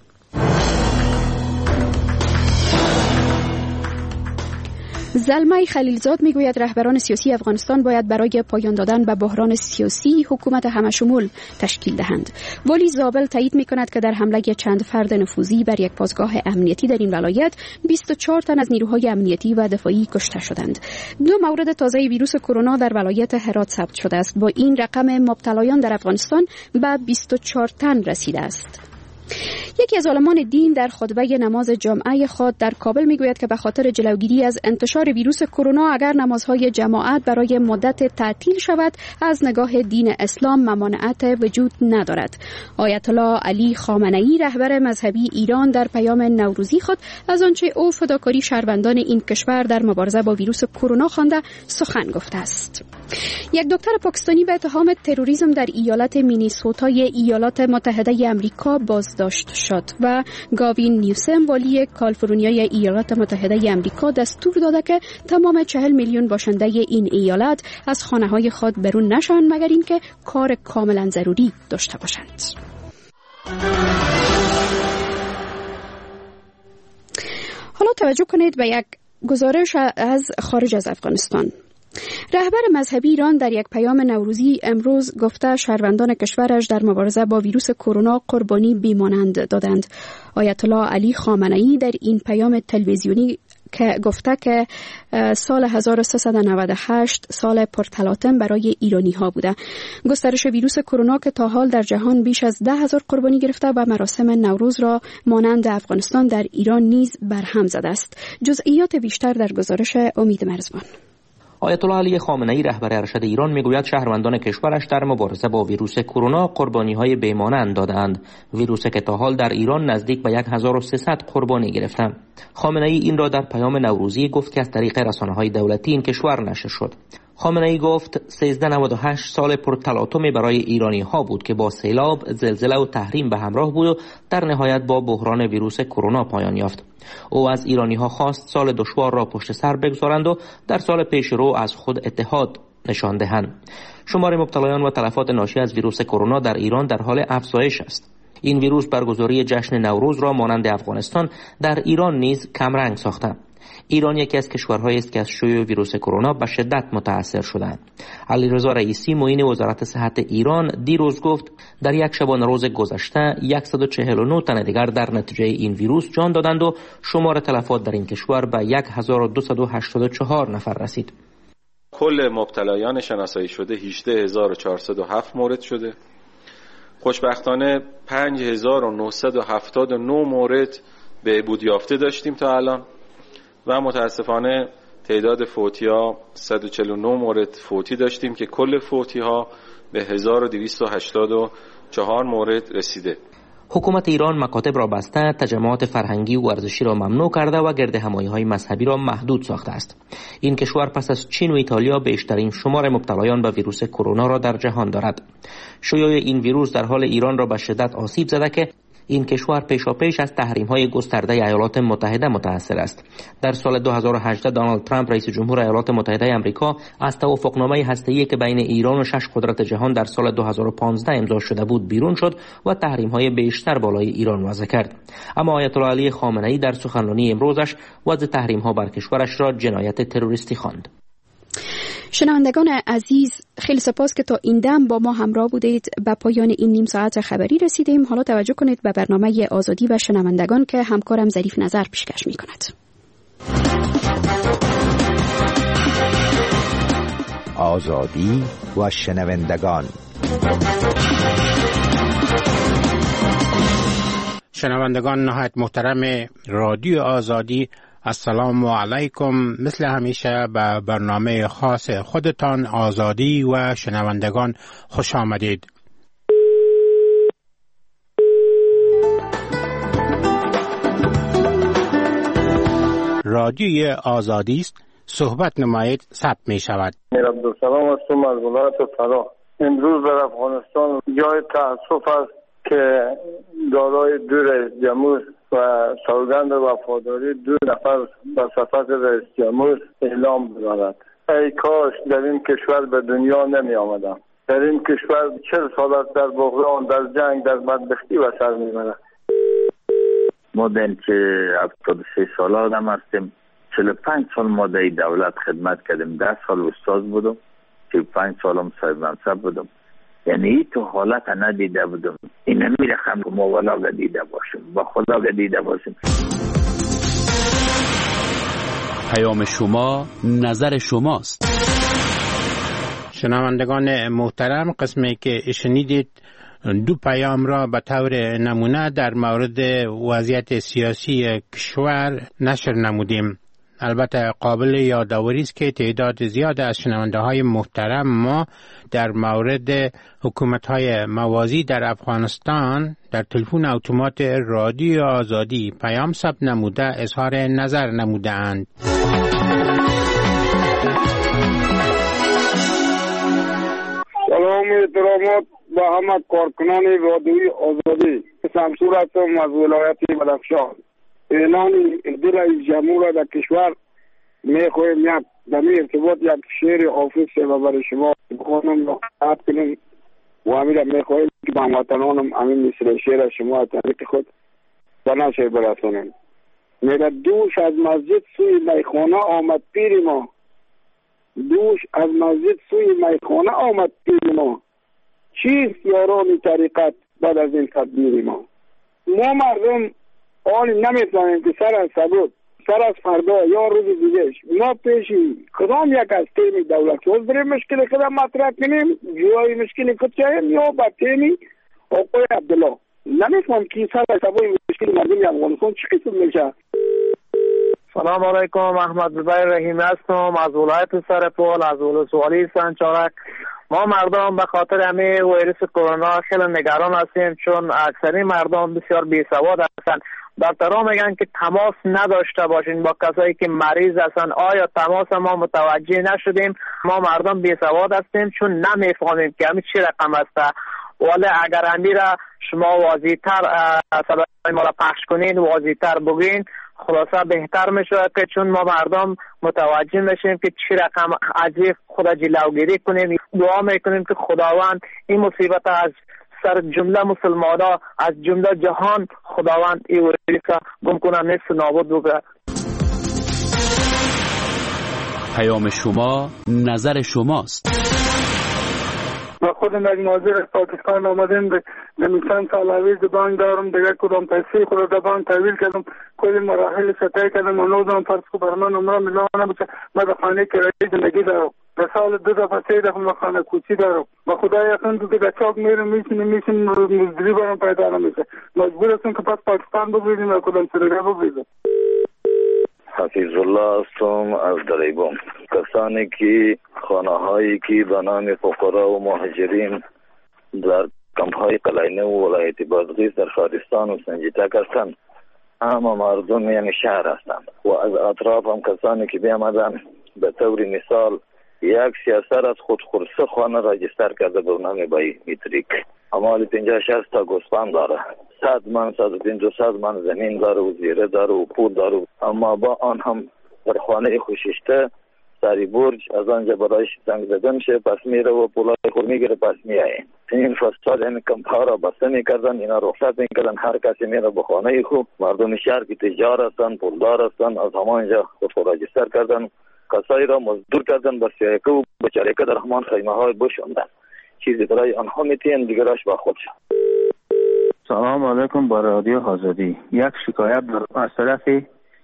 زلمه خلیلزاد میگوید رهبران سیاسی افغانستان باید برای پایان دادن به بحران سیاسی حکومت همشمول تشکیل دهند. ولی زابل تایید میکند که در حمله چند فرد نفوذی بر یک پاسگاه امنیتی در این ولایت 24 تن از نیروهای امنیتی و دفاعی کشته شدند. 2 مورد تازه ویروس کرونا در ولایت هرات ثبت شده است. با این رقم مبتلایان در افغانستان به 24 تن رسیده است. یکی از عالمان دین در خطبه نماز جمعه خود در کابل میگوید که به خاطر جلوگیری از انتشار ویروس کرونا اگر نمازهای جماعت برای مدت تعطیل شود از نگاه دین اسلام ممانعت وجود ندارد. آیت الله علی خامنه‌ای رهبر مذهبی ایران در پیام نوروزی خود از آنچه او فداکاری شهروندان این کشور در مبارزه با ویروس کرونا خوانده سخن گفته است. یک دکتر پاکستانی به اتهام تروریسم در ایالت مینیسوتای ایالات متحده آمریکا بازداشت شد و گاوین نیوسم والی کالیفرنیای ایالات متحده آمریکا دستور داده که تمام 40 میلیون باشنده این ایالت از خانه‌های خود برون نشوند مگر اینکه کار کاملا ضروری داشته باشند. حالا توجه کنید به یک گزارش از خارج از افغانستان. رهبر مذهبی ایران در یک پیام نوروزی امروز گفته شهروندان کشورش در مبارزه با ویروس کرونا قربانی بیمانند دادند. آیت الله علی خامنه‌ای در این پیام تلویزیونی که گفته که سال 1398 سال پرتلاطم برای ایرانی ها بوده. گسترش ویروس کرونا که تا حال در جهان بیش از 10,000 قربانی گرفته و مراسم نوروز را مانند افغانستان در ایران نیز برهم زده است. جزئیات بیشتر در گزارش امید مرزبان. آیت الله علی خامنه‌ای رهبر ارشد ایران میگوید شهروندان کشورش در مبارزه با ویروس کرونا قربانی‌های بی‌مانند دادند. ویروسی که تا حال در ایران نزدیک به 1300 قربانی گرفته. خامنه‌ای این را در پیام نوروزی گفت که از طریق رسانه‌های دولتی این کشور نشر شد. خامنه‌ای گفت 1398 سال پرتلاطمی برای ایرانی ها بود که با سیلاب، زلزله و تحریم به همراه بود و در نهایت با بحران ویروس کرونا پایان یافت. او از ایرانی ها خواست سال دشوار را پشت سر بگذارند و در سال پیش رو از خود اتحاد نشان دهند. شمار مبتلایان و تلفات ناشی از ویروس کرونا در ایران در حال افزایش است. این ویروس برگزاری جشن نوروز را مانند افغانستان در ایران نیز کمرنگ ساخته. ایران یکی از کشورهایی است که از شیوع ویروس کرونا به شدت متاثر شدند. علیرضا رئیسی معین وزارت صحت ایران دیروز گفت در یک شبانه روز گذشته 149 تن دیگر در نتیجه این ویروس جان دادند و شمار تلفات در این کشور به 1284 نفر رسید. کل مبتلایان شناسایی شده 18407 مورد شده. خوشبختانه 5979 مورد بهبود یافته داشتیم تا الان و متاسفانه تعداد فوتی ها 149 مورد فوتی داشتیم که کل فوتی ها به 1284 مورد رسیده. حکومت ایران مکاتب را بسته، تجمعات فرهنگی و ورزشی را ممنوع کرده و گردهمایی‌های مذهبی را محدود ساخته است. این کشور پس از چین و ایتالیا بیشترین شمار مبتلایان به ویروس کرونا را در جهان دارد. شیوع این ویروس در حال ایران را به شدت آسیب زده که این کشور پیشاپیش از تحریم‌های گسترده ایالات متحده متأثر است. در سال 2018 دونالد ترامپ رئیس جمهور ایالات متحده آمریکا از توافقنامه هسته‌ای که بین ایران و 6 قدرت جهان در سال 2015 امضا شده بود بیرون شد و تحریم‌های بیشتر بالای ایران وضع کرد. اما آیت الله علی خامنه‌ای در سخنرانی امروزش وضع تحریم‌ها بر کشورش را جنایت تروریستی خواند. شنوندگان عزیز، خیلی سپاس که تا این دم با ما همراه بودید. به پایان این نیم ساعت خبری رسیدیم. حالا توجه کنید به برنامه آزادی و شنوندگان که همکارم ظریف نظر پیشکش می کند. آزادی و شنوندگان. شنوندگان نهایت محترم رادیو آزادی، السلام علیکم. مثل همیشه به برنامه خاص خودتان آزادی و شنوندگان خوش آمدید. رادیوی آزادی است، صحبت نمایید، ثبت می شود. عبدالسلام هستم از ولایت فرا. امروز در افغانستان جای تأسف است که دارای دو رئیس جمهور و سوگند وفاداری 2 نفر به صفت رئیس جمهور اعلام بدارد. ای کاش در این کشور به دنیا نمی آمدم. در این کشور 40 سال است در بحران، در جنگ، در بدبختی و سر می برد. ما در 73 سال آدم هستیم. 45 سال ما در دولت خدمت کردیم. 10 سال استاد بودم، 35 سالم صاحب منصب بودم. یعنی این تو حالت ندیده بودم. این نمیرخم که ما ولا دیده باشیم، با خدا دیده باشیم. پیام شما نظر شماست. شنوندگان محترم، قسمی که شنیدید 2 پیام را به طور نمونه در مورد وضعیت سیاسی کشور نشر نمودیم. البته قابل یادآوری است که تعداد زیاد از شنونده های محترم ما در مورد حکومت های موازی در افغانستان در تلفن اتومات رادیو آزادی پیام ثبت نموده اظهار نظر نموده اند. سلام احترامات به همه کارکنان رادیوی آزادی. شمسور هستم از ولایت بدخشان. اعلان دو رئیس جمهور در کشور میخواهیم یک دمی ارتباط یک شعر حافظ و برای شما بخونم و قطع کنم و همین میخواهیم که به هموطنانم همین مثل شعر شما تحریک خود به نشر برسانیم. میگه دوش از مسجد سوی میخانه آمد پیر ما، دوش از مسجد سوی میخانه آمد پیر ما، چیست یاران طریقت بعد از این تدبیر ما. ما مردم آنی نمیتونیم که سر از سبود، سر از فردا یا روز دیگهش ما پیشی کدام یک از تیمی دولت روز بریم مشکل خدا مطرح کنیم، جوای مشکل خود چاهیم یا با تیمی آقای عبدالله. نمیتونم که سر از سبود مشکل مردم افغانستان چی قسم میشه. سلام علیکم، احمد زبیر رحیمی هستم از ولایت سرپل، از ولسوالی سنچارک. ما مردم به خاطر همه ویروس کرونا خیلی نگران هستیم، چون اکثری مردم بسیار بی‌سواد هستند. دکترها میگن که تماس نداشته باشین با کسایی که مریض هستند. آیا تماس ما متوجه نشدیم؟ ما مردم بی‌سواد هستیم چون نمیفهمیم که همین چی رقم است. ولی اگر همین را شما واضح‌تر صدای ما را پخش کنین، واضح‌تر بگین، خلاصه بهتر میشه که چون ما مردم متوجه میشیم که چی رقم عجیب خدا جلوگیری کنیم. دعا میکنیم که خداوند این مصیبت از سر جمله مسلمانا، از جمله جهان، خداوند این ویروس گم کنه، نیست نابود بگه. پیام شما نظر شماست. ما خودم از ناظر پاکستان آمدیم، نمیسان سال اویز بانک دارم، دیگر کدام پیسی خود در بانک تحویل کردم، کلی مراحل سطحی کردم و نوزم فرض کو برمان عمره میلیون بشه. ما در خانه کرایی زندگی دارم، در سال 2 دفعه 3 دفعه ما خانه کوچی دارم. ما خدا یقین تو که چاک میرم میشینیم مزدوری برام پیدا نمیشه. مجبور هستم که پس پاکستان بگیریم و کدام سرگه بگیریم. حفیظ الله هستم از دریبم. کسانی که خانه هایی که به نام فقرا و مهاجرین در کمپ های قلینه و ولایت بادغیس در خارستان و سنجیتک هستند، اما مردم یعنی شهر هستند و از اطراف هم کسانی که بیامدن به طور مثال یک سیاست از خود خورسه خانه راجستر کرده به نام بایومتریک. امال 50-60 تا گوسفند داره، 100 من 150 من زمین داره و زیره داره و پول داره، اما با آن هم در خانه خوششته سری برج از آنجا برایش زنگ زدن شه، پس میره و پولای خور میگیره، پس میایه. این فساد این کمپ ها را بسته میکردن، اینا رخصت میکردن، هر کسی میره به خانه خود. مردم شهر که تجار هستن، پولدار هستن، از همانجا خود راجستر کردن، کسایی را مزدور کردن، با سیاکه و بچارکه در همان خیمه های بشوندن. چیزی برای آنها میتین دیگرش با خود شد. سلام علیکم با رادیو آزادی. یک شکایت از طرف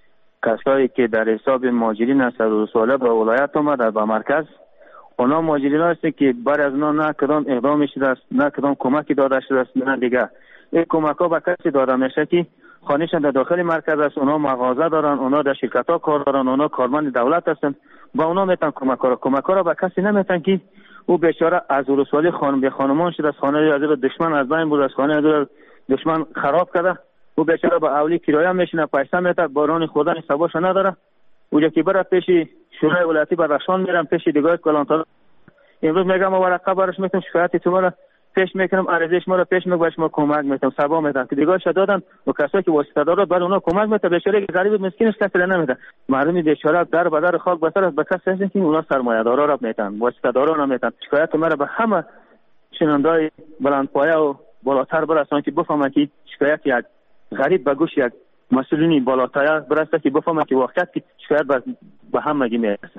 کسایی که در حساب مهاجرین از ولسوالی به ولایت آمده به مرکز، اونا مهاجرین هستی که برای از اونا نه کدام اقدام شده است، نه کدام کمکی داده شده است، نه دیگه این کمک ها به کسی داده میشه که خانهشان در داخل مرکز است، اونا مغازه دارن، اونا در شرکت ها کار دارن، اونا کارمند دولت هستن، با اونا میتن کمک ها را به کسی نمیتن که او بیچاره از ولسوالی خانم به خانمان شده، از خانه از دشمن از بین بود، از خانه از دشمن خراب کرده، او بیچاره با اولی کرایه میشینه، پیسه میته، باران خودن سباش نداره. اونجا که برات پیش شورای ولایتی بدخشان میرم، پیش دیگاه کلانتر، امروز میگم ما ورقه براش میتونم شکایت تو را پیش میکنم، عرضش ما را پیش میگم، ما کمک میتونم، سبا میدم که دیگاهش دادن و کسایی که واسطه داره برای اونا کمک میته، بیچاره غریب مسکینش کسی نمیده، مردم بیچاره در بدر خاک بسر به کسی هستن که اونا سرمایه‌دارا را میتن، واسطه دارا نمیتن. شکایت ما را به همه شنوندای بلندپایه و بالاتر برسان که بفهمن که شکایت یک غریب به گوش یک مسئولینی بالاتر برسه که بفهمن که واقعیت که شکایت به همگی میرسه.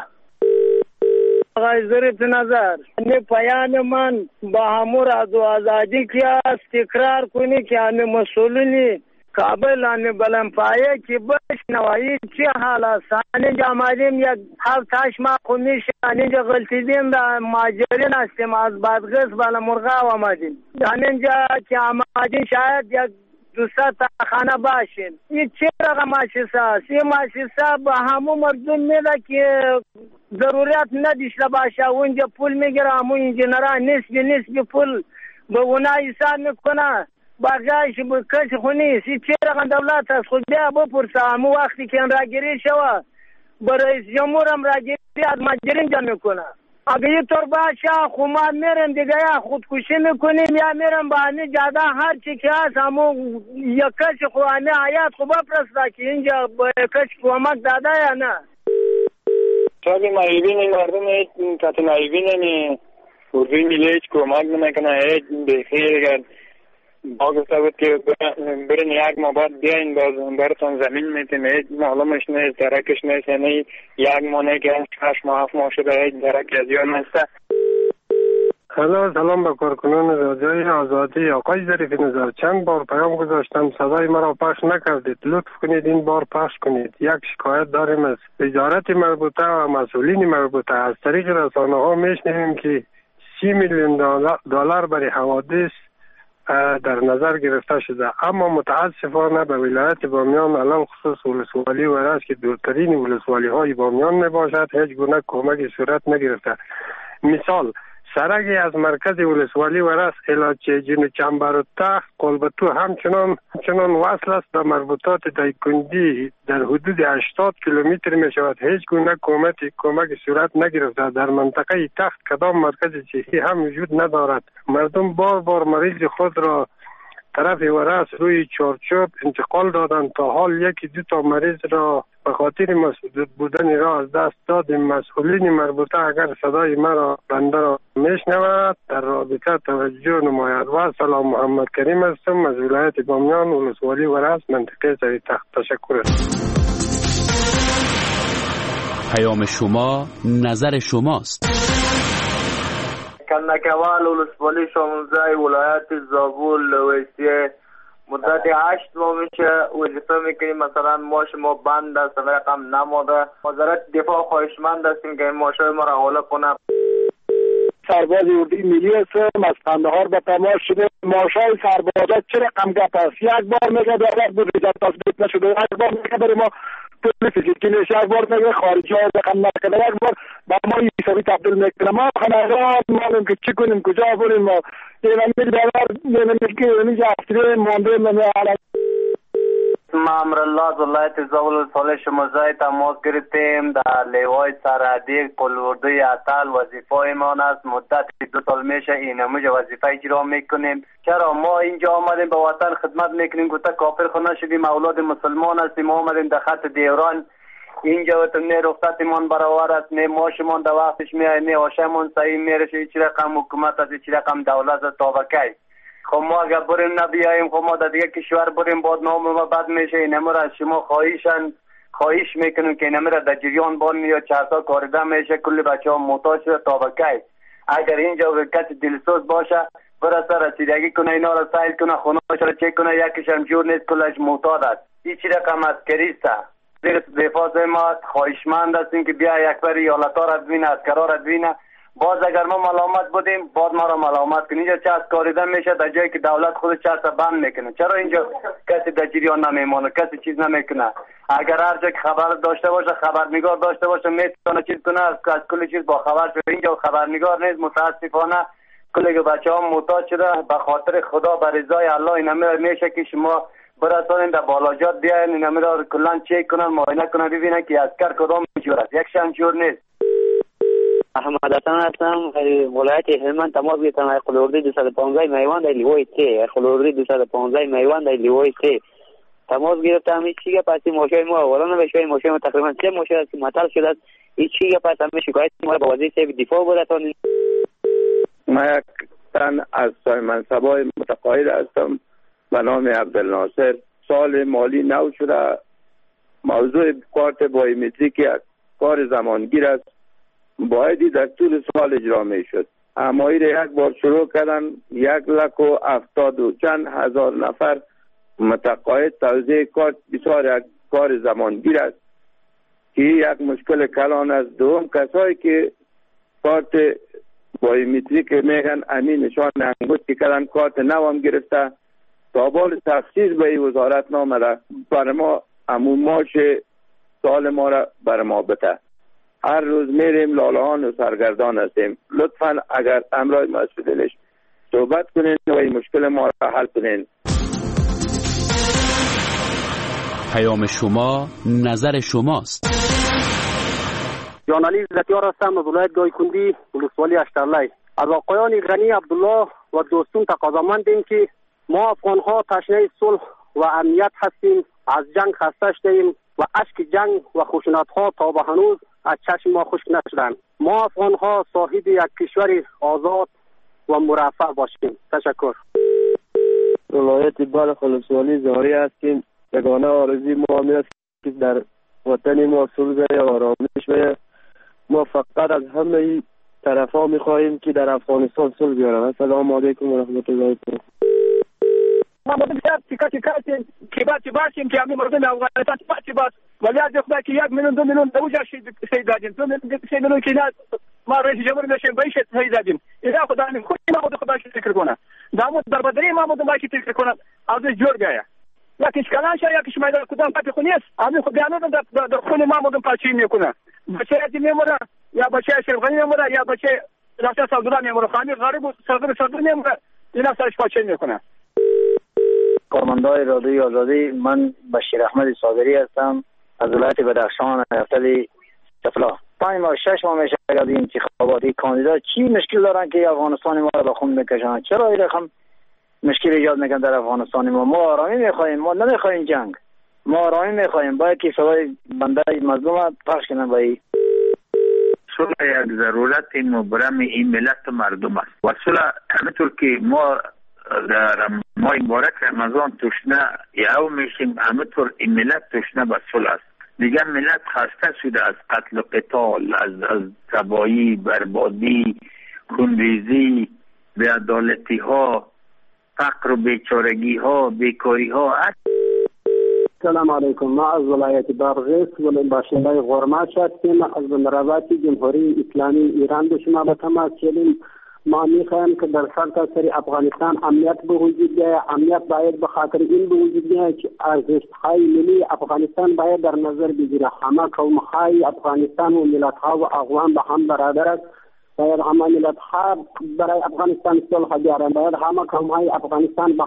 آقای ظریف نظر پیام من با همور از آزادی که است تکرار کنی که همه مسئولینی کابل همه بلندپایه که بشنوایی چه حال است. اینجا آمدیم یک هفتش ماه خونیش اینجا غلطیدیم در ماجرین هستیم، از بدغس بالا مرغا آمدیم اینجا که آمدیم شاید یک دوستا خانه باشین. این چه رقم مؤسسه است؟ این مؤسسه به همه مردم میده که ضرورت نداشته باشه، اونجا پول میگیره، همون انجینرها نسبی پول به اونا حساب میکنه، بقیهش به کسی خو نیست. این چه رقم دولت است؟ خود بیا بپرسه. همون وقتی که راگیری شوه به رئیس جمهور هم راگیری از مجرین جا میکنه. اگه یه طور باشه خو ما میرم دیگه یا خودکشی میکنیم یا میرم به همه جاده هر چی که هست همون یک کسی خو همه حیات خو بپرسته که اینجا به کسی کمک داده یا نه. شاید مایبین مردم هیچ کتی مایبین اردوی ملی هیچ کمک نمیکنه، هیچ بخیر باگسته بود که برین یک ما بعد بیاین باز براتون زمین میتیم، هیچ معلومش نیست، درکش نیست، یعنی یک مانه که 8 ماه 7 ماه شده هیچ درک از یاد نیست. سلام به کارکنان رادیوی آزادی. آقای ظریف نظر چند بار پیام گذاشتم، صدای مرا پخش نکردید، لطف کنید این بار پخش کنید. یک شکایت داریم از وزارت مربوطه و مسئولین مربوطه. از طریق رسانه ها میشنویم که 30 میلیون دلار برای حوادث در نظر گرفته شده، اما متاسفانه به ولایت بامیان الان خصوص ولسوالی ورس که دورترین ولسوالی های بامیان می باشد هیچ گونه کمک صورت نگرفته. مثال سرگی از مرکز ولسوالی ورس الاچه جن چنبر و تخت قلبتو همچنان وصل است به مربوطات دایکنجی در حدود 80 کیلومتر می شود. هیچ گونه کمک صورت نگرفته. در منطقه تخت کدام مرکز صحی هم وجود ندارد. مردم بار مریض خود را طرف ورس روی چارچوب انتقال دادند. تا حال یکی دو تا مریض را به خاطر مسدود بودن را از دست داد. مسئولین مربوطه اگر صدای مرا بنده را میشنود در رابطه توجه نماید. و سلام، محمد کریم هستم از ولایت بامیان ولسوالی ورس منطقه سری تخت. تشکر. پیام شما نظر شماست. کندکوال ولسوالی شاملزای ولایت زابل ویسیه مدت 8 ماه میشه وظیفه میکنیم. مثلا ماش ما بند است، رقم نماده. وزارت دفاع خواهشمند هستیم که این ماشای ما را حواله کنه. سرباز اردوی ملی هستم از قندهار به تماس شده. ماشای سربازا چه رقم گپ است؟ یک بار میگه دولت بود رجب تثبیت نشده، یک بار میگه برای ما پولیسی که یک بار میگه خارجی ها رقم نکنه، یک بار با ما حسابی تبدیل میکنه. ما خنه‌ها معلوم که چی کنیم، کجا بریم. ما این میگه اینجا افتره مانده نمیاره. ما امرالله از ولایت زابل سال شما زای تماس گرفتیم. در لیوای سرحدی قلوردوی اتل وظیفه ایمان است. مدت 2 سال میشه این هموجه وظیفه اجرا میکنیم. چرا ما اینجا آمدیم به وطن خدمت میکنیم، گوته کافر خود نشدیم، اولاد مسلمان هستیم، آمدیم در خط دیوران. اینجا وقت نه رخصتمان برابر است، نه ماشمان در وقتش میاد، نه آشمون صحیح میرشه. چی رقم حکومت است، چی رقم دولت است تا بکی. خب ما اگر بریم نبیاییم، خب ما در دیگه کشور بریم بعد نام ما بد میشه. اینم را از شما خواهش میکنیم که اینم را در جریان بان یا 4 سال کارده میشه. کلی بچه ها محتاج شده تا بکی. اگر اینجا کسی دلسوز باشه برسه رسیدگی کنه، اینا را سایل کنه، خونهاش را چک کنه. یکیش هم جور نیست، کلش محتاج است. این چی رقم عسکری است؟ دفاع ما خواهشمند هستیم که بیا یک بار ایالت‌ها را ببینه، اسکرها را ببینه. باز اگر ما ملامت بودیم باز ما را ملامت کنید. اینجا چسب کاریده میشه در جایی که دولت خود چسب بند میکنه. چرا اینجا کسی در جریان نمیمونه، کسی چیز نمیکنه؟ اگر هر جا که خبر داشته باشه، خبرنگار داشته باشه، میتونه چیز کنه، از کل چیز با خبر شده. اینجا خبرنگار نیست. متاسفانه کلی بچه ها محتاج شده. به خاطر خدا به رضای الله این میشه که شما برسانید در بالاجات بیاین، این همه را کلان چک کنن، معاینه کنن، ببینن که اسکر کدام شور است. یک شنشور نیست. احمد حسن هستم، ولایت هلمند. تماس گرفتم خلوردی 215 میوان در لیوای 3 خلوردی 215 میوان در لیوای 3 تماس گرفتم. این چیه پس ماشین ما اولا نمیشه، ماشین ما تقریبا 3 ماشین است معطل شده است. این چیه پس همه شکایت ما با وزیر دفاع برسانید. ما یک تن از صاحب منصبای متقاعد هستم به نام عبدالناصر. سال مالی نو شده. موضوع کارت بایومتریک کار زمانگیر است، بایدی در طول سال اجرا می شد. اما این یک بار شروع کردن 1,70,000 چند هزار نفر متقاعد توزیع کارت. بسیار یک کار زمانگیر است که یک مشکل کلان است. دوم کسایی که کارت بایومتریک میگن امین نشان انگشت که کردن کارت نوام گرفته، تابال تخصیص به این وزارت نامده بر ما امون ماش سال ما را بر ما بته. هر روز میریم لالهان و سرگردان هستیم. لطفا اگر امرای مسئولش صحبت کنین و این مشکل ما را حل کنین. پیام شما نظر شماست. جانعلی زتیار هستم از ولایت گایکندی ولسوالی اشترلی. از آقایان غنی عبدالله و دوستون تقاضامندیم که ما افغانها تشنه صلح و امنیت هستیم. از جنگ خسته شدیم و اشک جنگ و خشونت‌ها تا به هنوز از چشم ما خشک نشدند. ما افغان‌ها صاحب یک کشور آزاد و مرفه باشیم. تشکر. ولایت بلخ ولسوالی زاری هستیم. یگانه آرزوی ما همین است که در وطن ما صلح و آرامش بشه. ما فقط از همه طرفا می‌خواهیم که در افغانستان صلح بیارن. السلام علیکم و رحمت الله و برکاته. ما بسیار که باشیم که همین مردم افغانستان باش ولی از خدا که 1 میلیون 2 میلیون دوجا شهید دادیم. 2 میلیون که ما رئیس جمهور نشیم باید شهید دادیم. اینا خدا نمی خود ما خود خدا فکر کنه. دامو در بدری ما خود باید فکر کنه. از جور گیا. یا کشکلان شاید کش میدان کدام پاتی خونیست. همین خود بیانو در خون ما خود پاچی میکنه. بچه ادی میمونه یا بچه شرقانی میمونه یا بچه راسته سالدار میمونه. خانی غریب و سالدار میمونه. اینا سرش پاچی میکنه. کارمندای رادیوی آزادی، من بشیر احمد صابری هستم از ولایت بدخشان ارتل سفلا. 5 ماه 6 ماه میشه از این انتخابات کاندیدا چی مشکل دارن که افغانستان ما رو به خون میکشن؟ چرا این رقم مشکل ایجاد میکنن در افغانستان ما؟ ما آرامی میخوایم، ما نمیخوایم جنگ، ما آرامی میخوایم. باید که صدای بنده مظلوم پخش کنن. باید صلح یک ضرورت مبرم این ملت و مردم است و صلح همینطور که ما در ماه مبارک رمضان تشنه یهو میشیم، همینطور این ملت تشنه به صلح است. دیگر ملت خسته شده از قتل و قتال، از تباهی، بربادی، خونریزی، بی‌عدالتی ها، فقر و بیچارگی ها، بیکاری ها. سلام علیکم. ما از ولایت بادغیس باشنده غرماچ هستیم. از بندرآباد جمهوری اسلامی ایران به شما به تماس شدیم. ما میخوایم که در سرتاسر افغانستان امنیت به وجود بیاید. امنیت باید به خاطر این به وجود بیاید که ارزش‌های ملی افغانستان باید در نظر بگیره. همه قوم‌های افغانستان و ملت‌ها و اقوام به هم برادر است. باید همه ملت‌ها برای افغانستان صلح بیارن. باید همه قوم‌های افغانستان به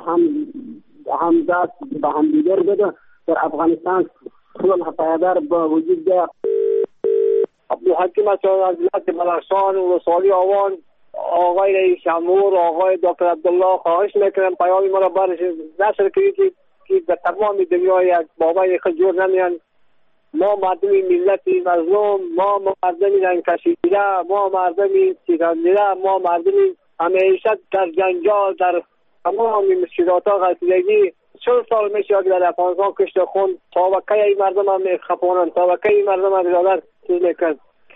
هم دست به هم دیگر بده. در افغانستان صلح پایدار به وجود بیاید. عبدالحکیم از ولایت بدخشان ولسوالی آوان. آقای رئیس جمهور، آقای دکتر عبدالله خواهش میکنم پیامی ما را برش نشر کنید که در تمام دنیا یک بابای خجور نمیان. ما مردمی ملتی مظلوم، ما مردمی رنگ کشیده، ما مردمی سیرانده، ما مردمی همیشه در جنجال، در تمام مشکلات ها غلطیدگی 40 سال میشه که در افغانستان کشت خون. طبقه ای مردم هم میخپونن، طبقه ای مردم هم بیادر چیز میکن.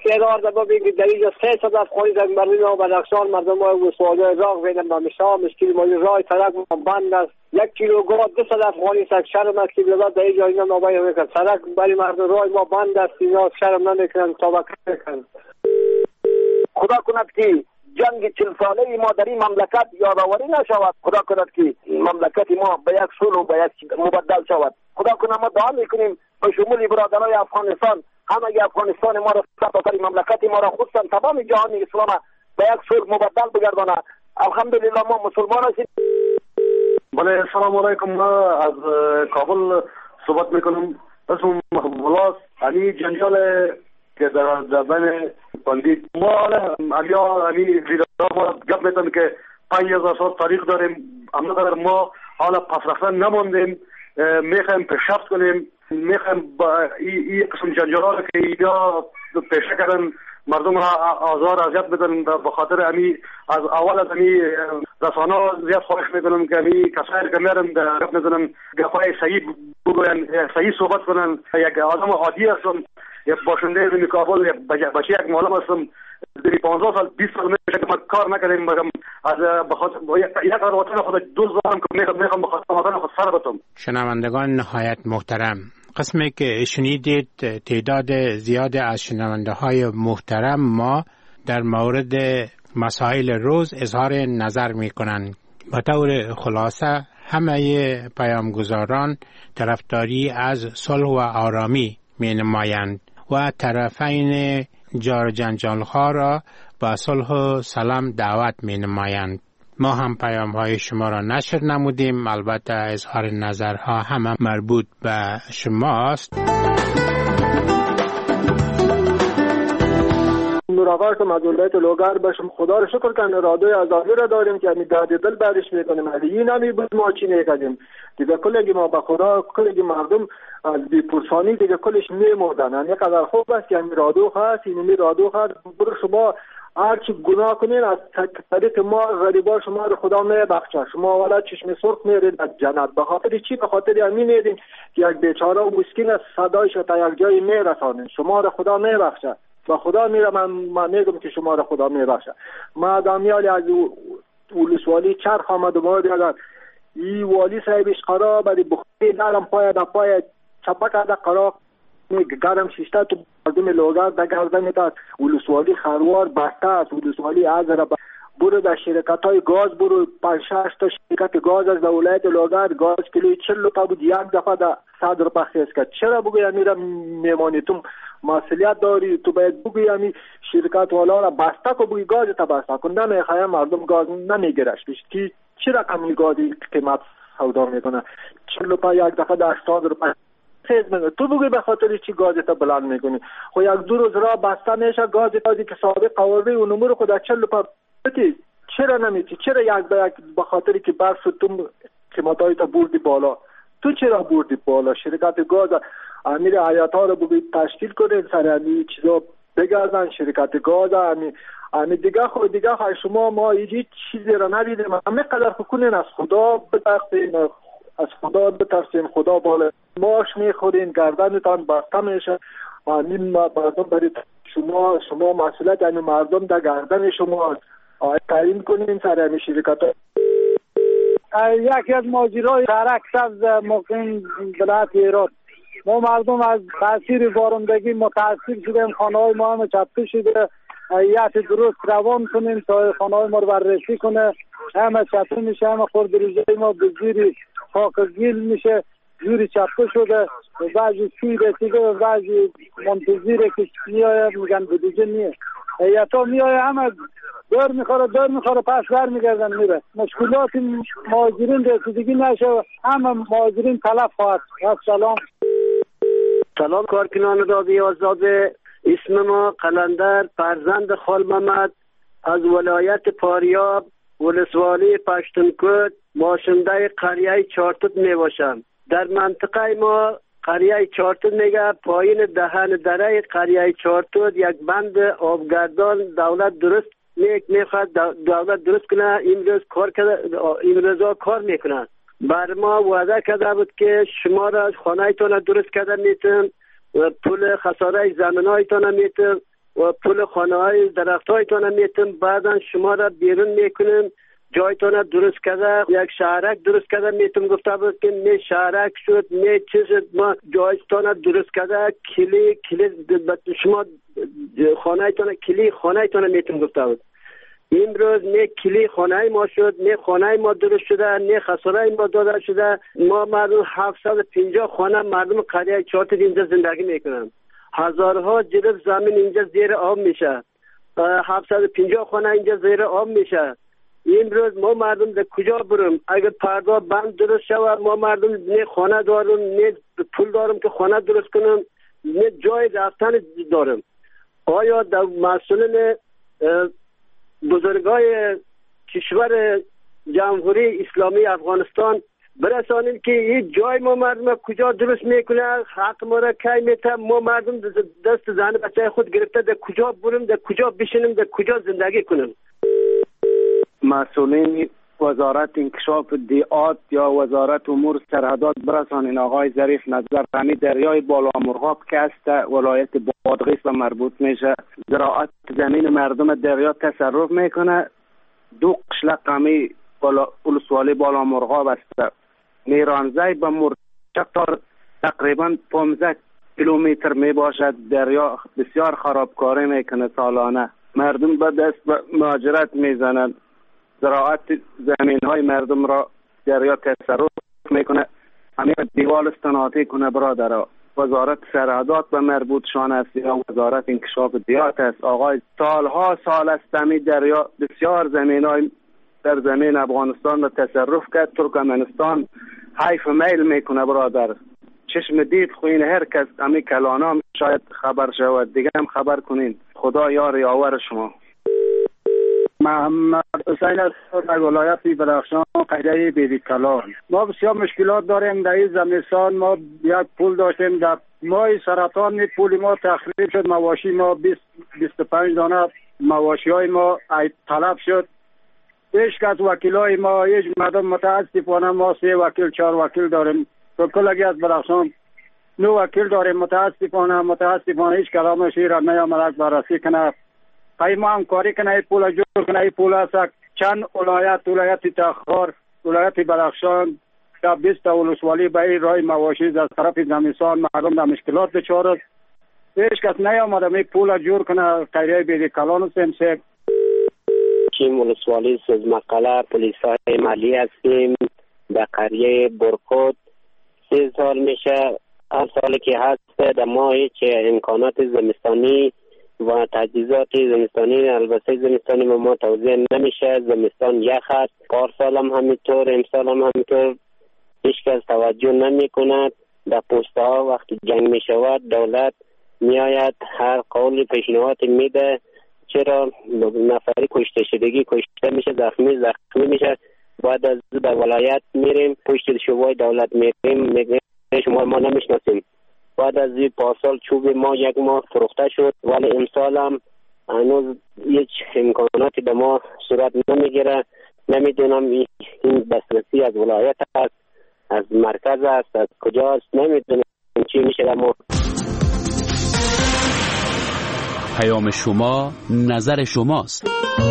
استعدار دبا بگید در اینجا 300 افغانی در مردم بدخشان مردم های سوالی راق بیدن و مثال مشکل مالی رای ترک بند است. 1 کیلوگرم 200 افغانی است. شرم است که بلاد در اینجا اینا نابایی میکن. سرک برای مردم رای ما بند است. اینا شرم نمیکنن طابقه میکنن. خدا کند که جنگ 40 ساله ما در این مملکت یادآوری نشود. خدا کند که مملکت ما به یک صلح و به یک مبدل شود. خدا کنه ما دعا میکنیم به شمول برادرای افغانستان، همه افغانستان ما را سرتاسر مملکت ما را خصوصا تمام جهان اسلام به یک صلح مبدل بگردانه. الحمدلله ما مسلمان هستیم. بله سلام علیکم. ما از کابل صحبت میکنم. اسمم محبوب علی جنجال که در بین بندید ما علی ویرا گپ میتونم که 5000 سال تاریخ داریم، اما در ما حالا پس رفتن نماندیم. میخوایم پیشرفت کنیم، میخوایم با این قسم جنجالا که اینا پیشه کردن مردم را آزار اذیت بدن. به خاطر امی از اول از امی رسانه زیاد خواهش میکنم که امی کسایی که میرن گپ میزنن گپای صحیح بگوین، صحیح صحبت کنن. یک آدم عادی هستم، یک باشنده زمین کابل، بچه یک معلم هستم. 15 سال 20 سال میشه که ما کار نکردیم، مگم از بخاطر یک وطن خود دوست دارم که میخوام بخاطر وطن خود سر بتم. شنوندگان نهایت محترم، قسمی که شنیدید تعداد زیاد از شنونده های محترم ما در مورد مسائل روز اظهار نظر می کنند. به طور خلاصه همه پیامگزاران طرفداری از صلح و آرامی می نمایند و طرفین جار جنجال ها را با صلح و سلام دعوت می نمایند. ما هم پیام های شما را نشر نمودیم، البته اظهار نظرها هم مربوط به شماست. نوراورتم از ولایت لوگر باشم. خدا رو شکر کنه رادیوی آزادی را داریم که می داد دل برش میکنیم. این نمی بود ما چی نکردیم دیگه. کلگی ما به خدا کلگی مردم از بی‌پرسانی دیگه کلش میمردن. یعنی قدر خوب است که این رادیو هست، این رادیو هست. برو شما هر چی گناه کنین از طریق ما غریبا شما رو خدا میبخشه. شما والا چشم سرخ میرید از جنت. به خاطر چی؟ به خاطر همین نیدین که یک بیچاره و مسکین از صدایش تا یک جایی میرسانین. شما رو خدا میبخشه. با خدا میرم من میگم که شما رو خدا میبخشه. ما دامیالی از ولسوالی چرخ آمد و باید اگر این والی صاحبش قرار بری بخوری دارم پای چپا کرده قرار گرم شیشته تو مردم لوگر در گردن داد. ولسوالی خروار بسته است. ولسوالی از را برو در شرکت های گاز برو 5-6 تا شرکت گاز از ولایت لوگر گاز کیلوی 40 تا بود یک دفعه در 100 روپیه خیز کرد. چرا بگوی میرم میمانی؟ تو مسئولیت داری، تو باید بگوی همی شرکت والا را بسته که بگوی گاز تا بسته کن. نمیخوایم مردم گاز نمیگرش که چی رقمی گازی قیمت سودا میکنه 40 روپیه یک دفعه در 100 روپیه خیز میکنه. تو بگوی به خاطر چی گازی تا بلند میکنی؟ خو یک دو روز را بسته میشه گازی که سابق آورده اون نمور خود 40 روپیه بتی. چرا نمیتی؟ چرا یک به یک به خاطری که برف تو قیمتای تا بردی بالا؟ تو چرا بردی بالا؟ شرکت گاز امیر حیات ها رو بگید تشکیل کنید سر همین چیزا بگردن. شرکت گاز همین دیگه خود شما ما هیچ چیزی را ندیدیم. همه قدر کنین از خدا بترسین، از خدا بترسین. خدا بالا ماش میخورین گردنتان بسته میشه. همین مردم برید شما مسئولیت یعنی مردم در گردن شما تعیین کنین سر همین شرکت ها. یکی از ماجرای ترک سبز مقیم ولایت هرات، ما مردم از تاثیر بارندگی متاثر شدیم. خانه های ما هم چپه شده. یک درست روان کنیم تا خانه های ما رو بررسی کنه. همه چپه میشه، همه خردریزه ما به زیر خاک گیل میشه، زیر چپه شده. بعضی سوی رسیده و بعضی منتظره که میایه میگن به دیگه نیه. ایتا میایه همه دار میخوره پس بر میگردن میره. مشکلات مهاجرین رسیدگی نشه، همه مهاجرین تلف خواهد. سلام کارکنان رادیو آزاده. اسم ما قلندر فرزند خال محمد از ولایت پاریاب ولسوالی پشتونکوت باشنده قریه چارتوت می باشم. در منطقه ما قریه چارتوت میگه پایین دهن دره قریه چارتوت یک بند آبگردان دولت درست میخواد دولت درست کنه. امروز کار میکنه. بر ما وعده کرده بود که شما را خانه تان درست کرده میتون، پول خساره زمین های تان میتون و پول خانه های درخت هایتان میتون بعدا شما را بیرون میکنن، جایتان درست کرده، یک شهرک درست کرده. میتون گفته بود که نه شهرک شد نه چیز، ما جایتان درست کرده، کلی شما خانه هایتان کلی خانه هایتان میتون گفته بود. امروز نه کلی خانه ما شد، نه خانه ما درست شده، نه خساره ما داده شده. ما مردم 750 خانه مردم قریه چارت اینجا زندگی میکنن. هزارها جرف زمین اینجا زیر آب میشه، 750 خانه اینجا زیر آب میشه. امروز ما مردم در کجا بریم؟ اگر پرده بند درست شود، ما مردم نه خانه دارم، نه پول دارم که خانه درست کنم، نه جای رفتن دارم. آیا در مسئولین بزرگای کشور جمهوری اسلامی افغانستان برسانیم که این جای ما مردم کجا درست میکنه، حق ما را کی میته؟ ما مردم دست زن بچه خود گرفته، در کجا بریم، در کجا بشینیم، در کجا زندگی کنیم؟ مسئولین وزارت انکشاف دیات یا وزارت امور سرحدات برسانین آقای ظریف نظر رمی دریای بالامرغاب که است ولایت بادغیس و مربوط میشه، زراعت زمین مردم دریا تصرف میکنه. 2 قشلق قمی ولسوالی بالامرغاب است. میرانزی به مرچق تقریبا 15 کیلومتر می باشد. دریا بسیار خرابکاری میکنه، سالانه مردم به دست به مهاجرت میزنند. زراعت زمین های مردم را دریا تصرف میکنه. همین دیوال استناتی کنه برادر. وزارت سرحدات به مربوط شان است یا وزارت انکشاف دیات است. آقای سالها سال است همین دریا بسیار زمین های در زمین افغانستان را تصرف کرد. ترکمنستان حیف میل میکنه برادر. چشم دید خوین هر کس همین کلانام شاید خبر شود، دیگه هم خبر کنین. خدا یار یاور شما. محمد حسین از ولایت بدخشان قریه بیبی کلان. ما بسیار مشکلات داریم در این زمستان. ما یک پول داشتیم در ماه سرطان، پول ما تخریب شد. مواشی ما 25 دانه مواشی های ما طلب شد. هیچ کس وکیل های ما، هیچ مردم متاسفانه ما 3 وکیل 4 وکیل داریم. تو کلگی از بدخشان 9 وکیل داریم. متاسفانه هیچ کلامش را نیامد بررسی کنه. ما هم کاری کنه پول جور کنه. پول است چند ولایت تخار، ولایت بدخشان تا 20 ولسوالی به این راه مواشی از طرف زمستان مردم در مشکلات دچار است. هیچ کس نیامده می پول جور کنه. قریه بیبی کلان سمسه چیم ولسوالی سوزمقاله پلیس های مالی هستیم. در قریه برخود 3 سال میشه. هر سالی که هست در ما هیچ امکانات زمستانی و تجهیزات زمستانی، البته زمستانی ما توزیع نمیشه. زمستان یخ است. پارسال هم همینطور، امسال هم همینطور. هیچ کس توجه نمی کند. در پوسته ها وقتی جنگ می شود دولت می آید هر قول پیشنهاد میده. چرا نفری کشته شدگی کشته میشه، زخمی میشه. بعد از در ولایت میریم پشت شبای دولت میریم میگه شما ما نمیشناسیم. بعد از این پارسال چوب ما 1 ماه فروخته شد، ولی امسال هم هنوز هیچ امکاناتی به ما صورت نمیگیره. نمیدونم این دسترسی از ولایت است، از مرکز است، از کجاست، نمیدونم چی میشه در ما. پیام شما نظر شماست.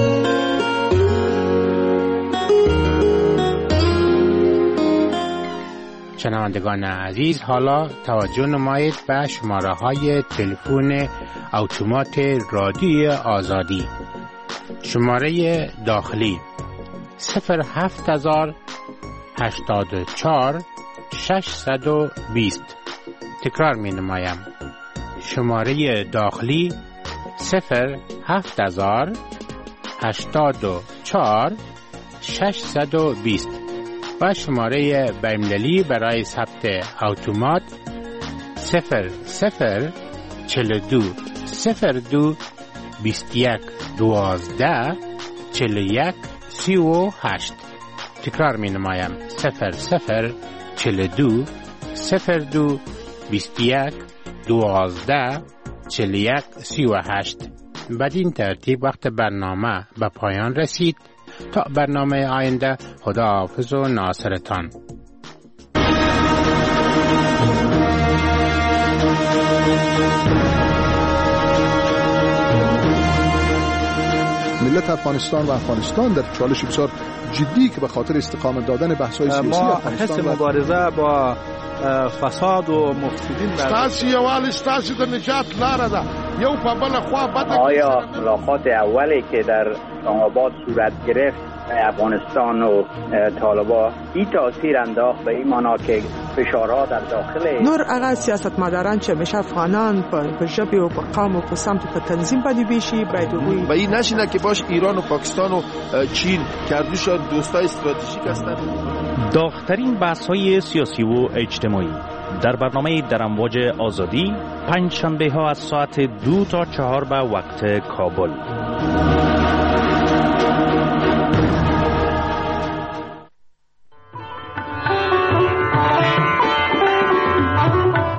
شنوندگان عزیز، حالا توجه نمایید به شماره های تلفن اتومات رادیوی آزادی. شماره داخلی 07084 620. تکرار می نمایم. شماره داخلی 07084 620 و شماره بین‌المللی برای ثبت اتومات 0042 02 21 12 41 38. تکرار می نمایم 0042 02 21 12 41 38. بدین ترتیب وقت برنامه به پایان رسید. تا برنامه آینده، خداحافظ و ناصرتان. ملت افغانستان و افغانستان در چالش بسیار جدی که به خاطر استقامت دادن بحث‌های سیاسی افغانستان ما مبارزه با فساد و مفسدین ستاسو یوال ستاسو د نجات لاره ده یو په بل خوا بده. آیا ملاقات اولی که در اسلام آباد صورت گرفت افغانستان و طالبان این تاثیر انداخت به این معنا که فشارها در داخل نور هغه سیاستمداران چې همیشه افغانان په ژبې او په قوم او په سمت په تنظیم باندې بیشي باید وي و این نشینه که باش ایران و پاکستان و چین کردوش دوستای استراتژیک هستند. داغ‌ترین بحث‌های سیاسی و اجتماعی در برنامه در امواج آزادی پنج شنبه ها از ساعت 2 تا 4 به وقت کابل.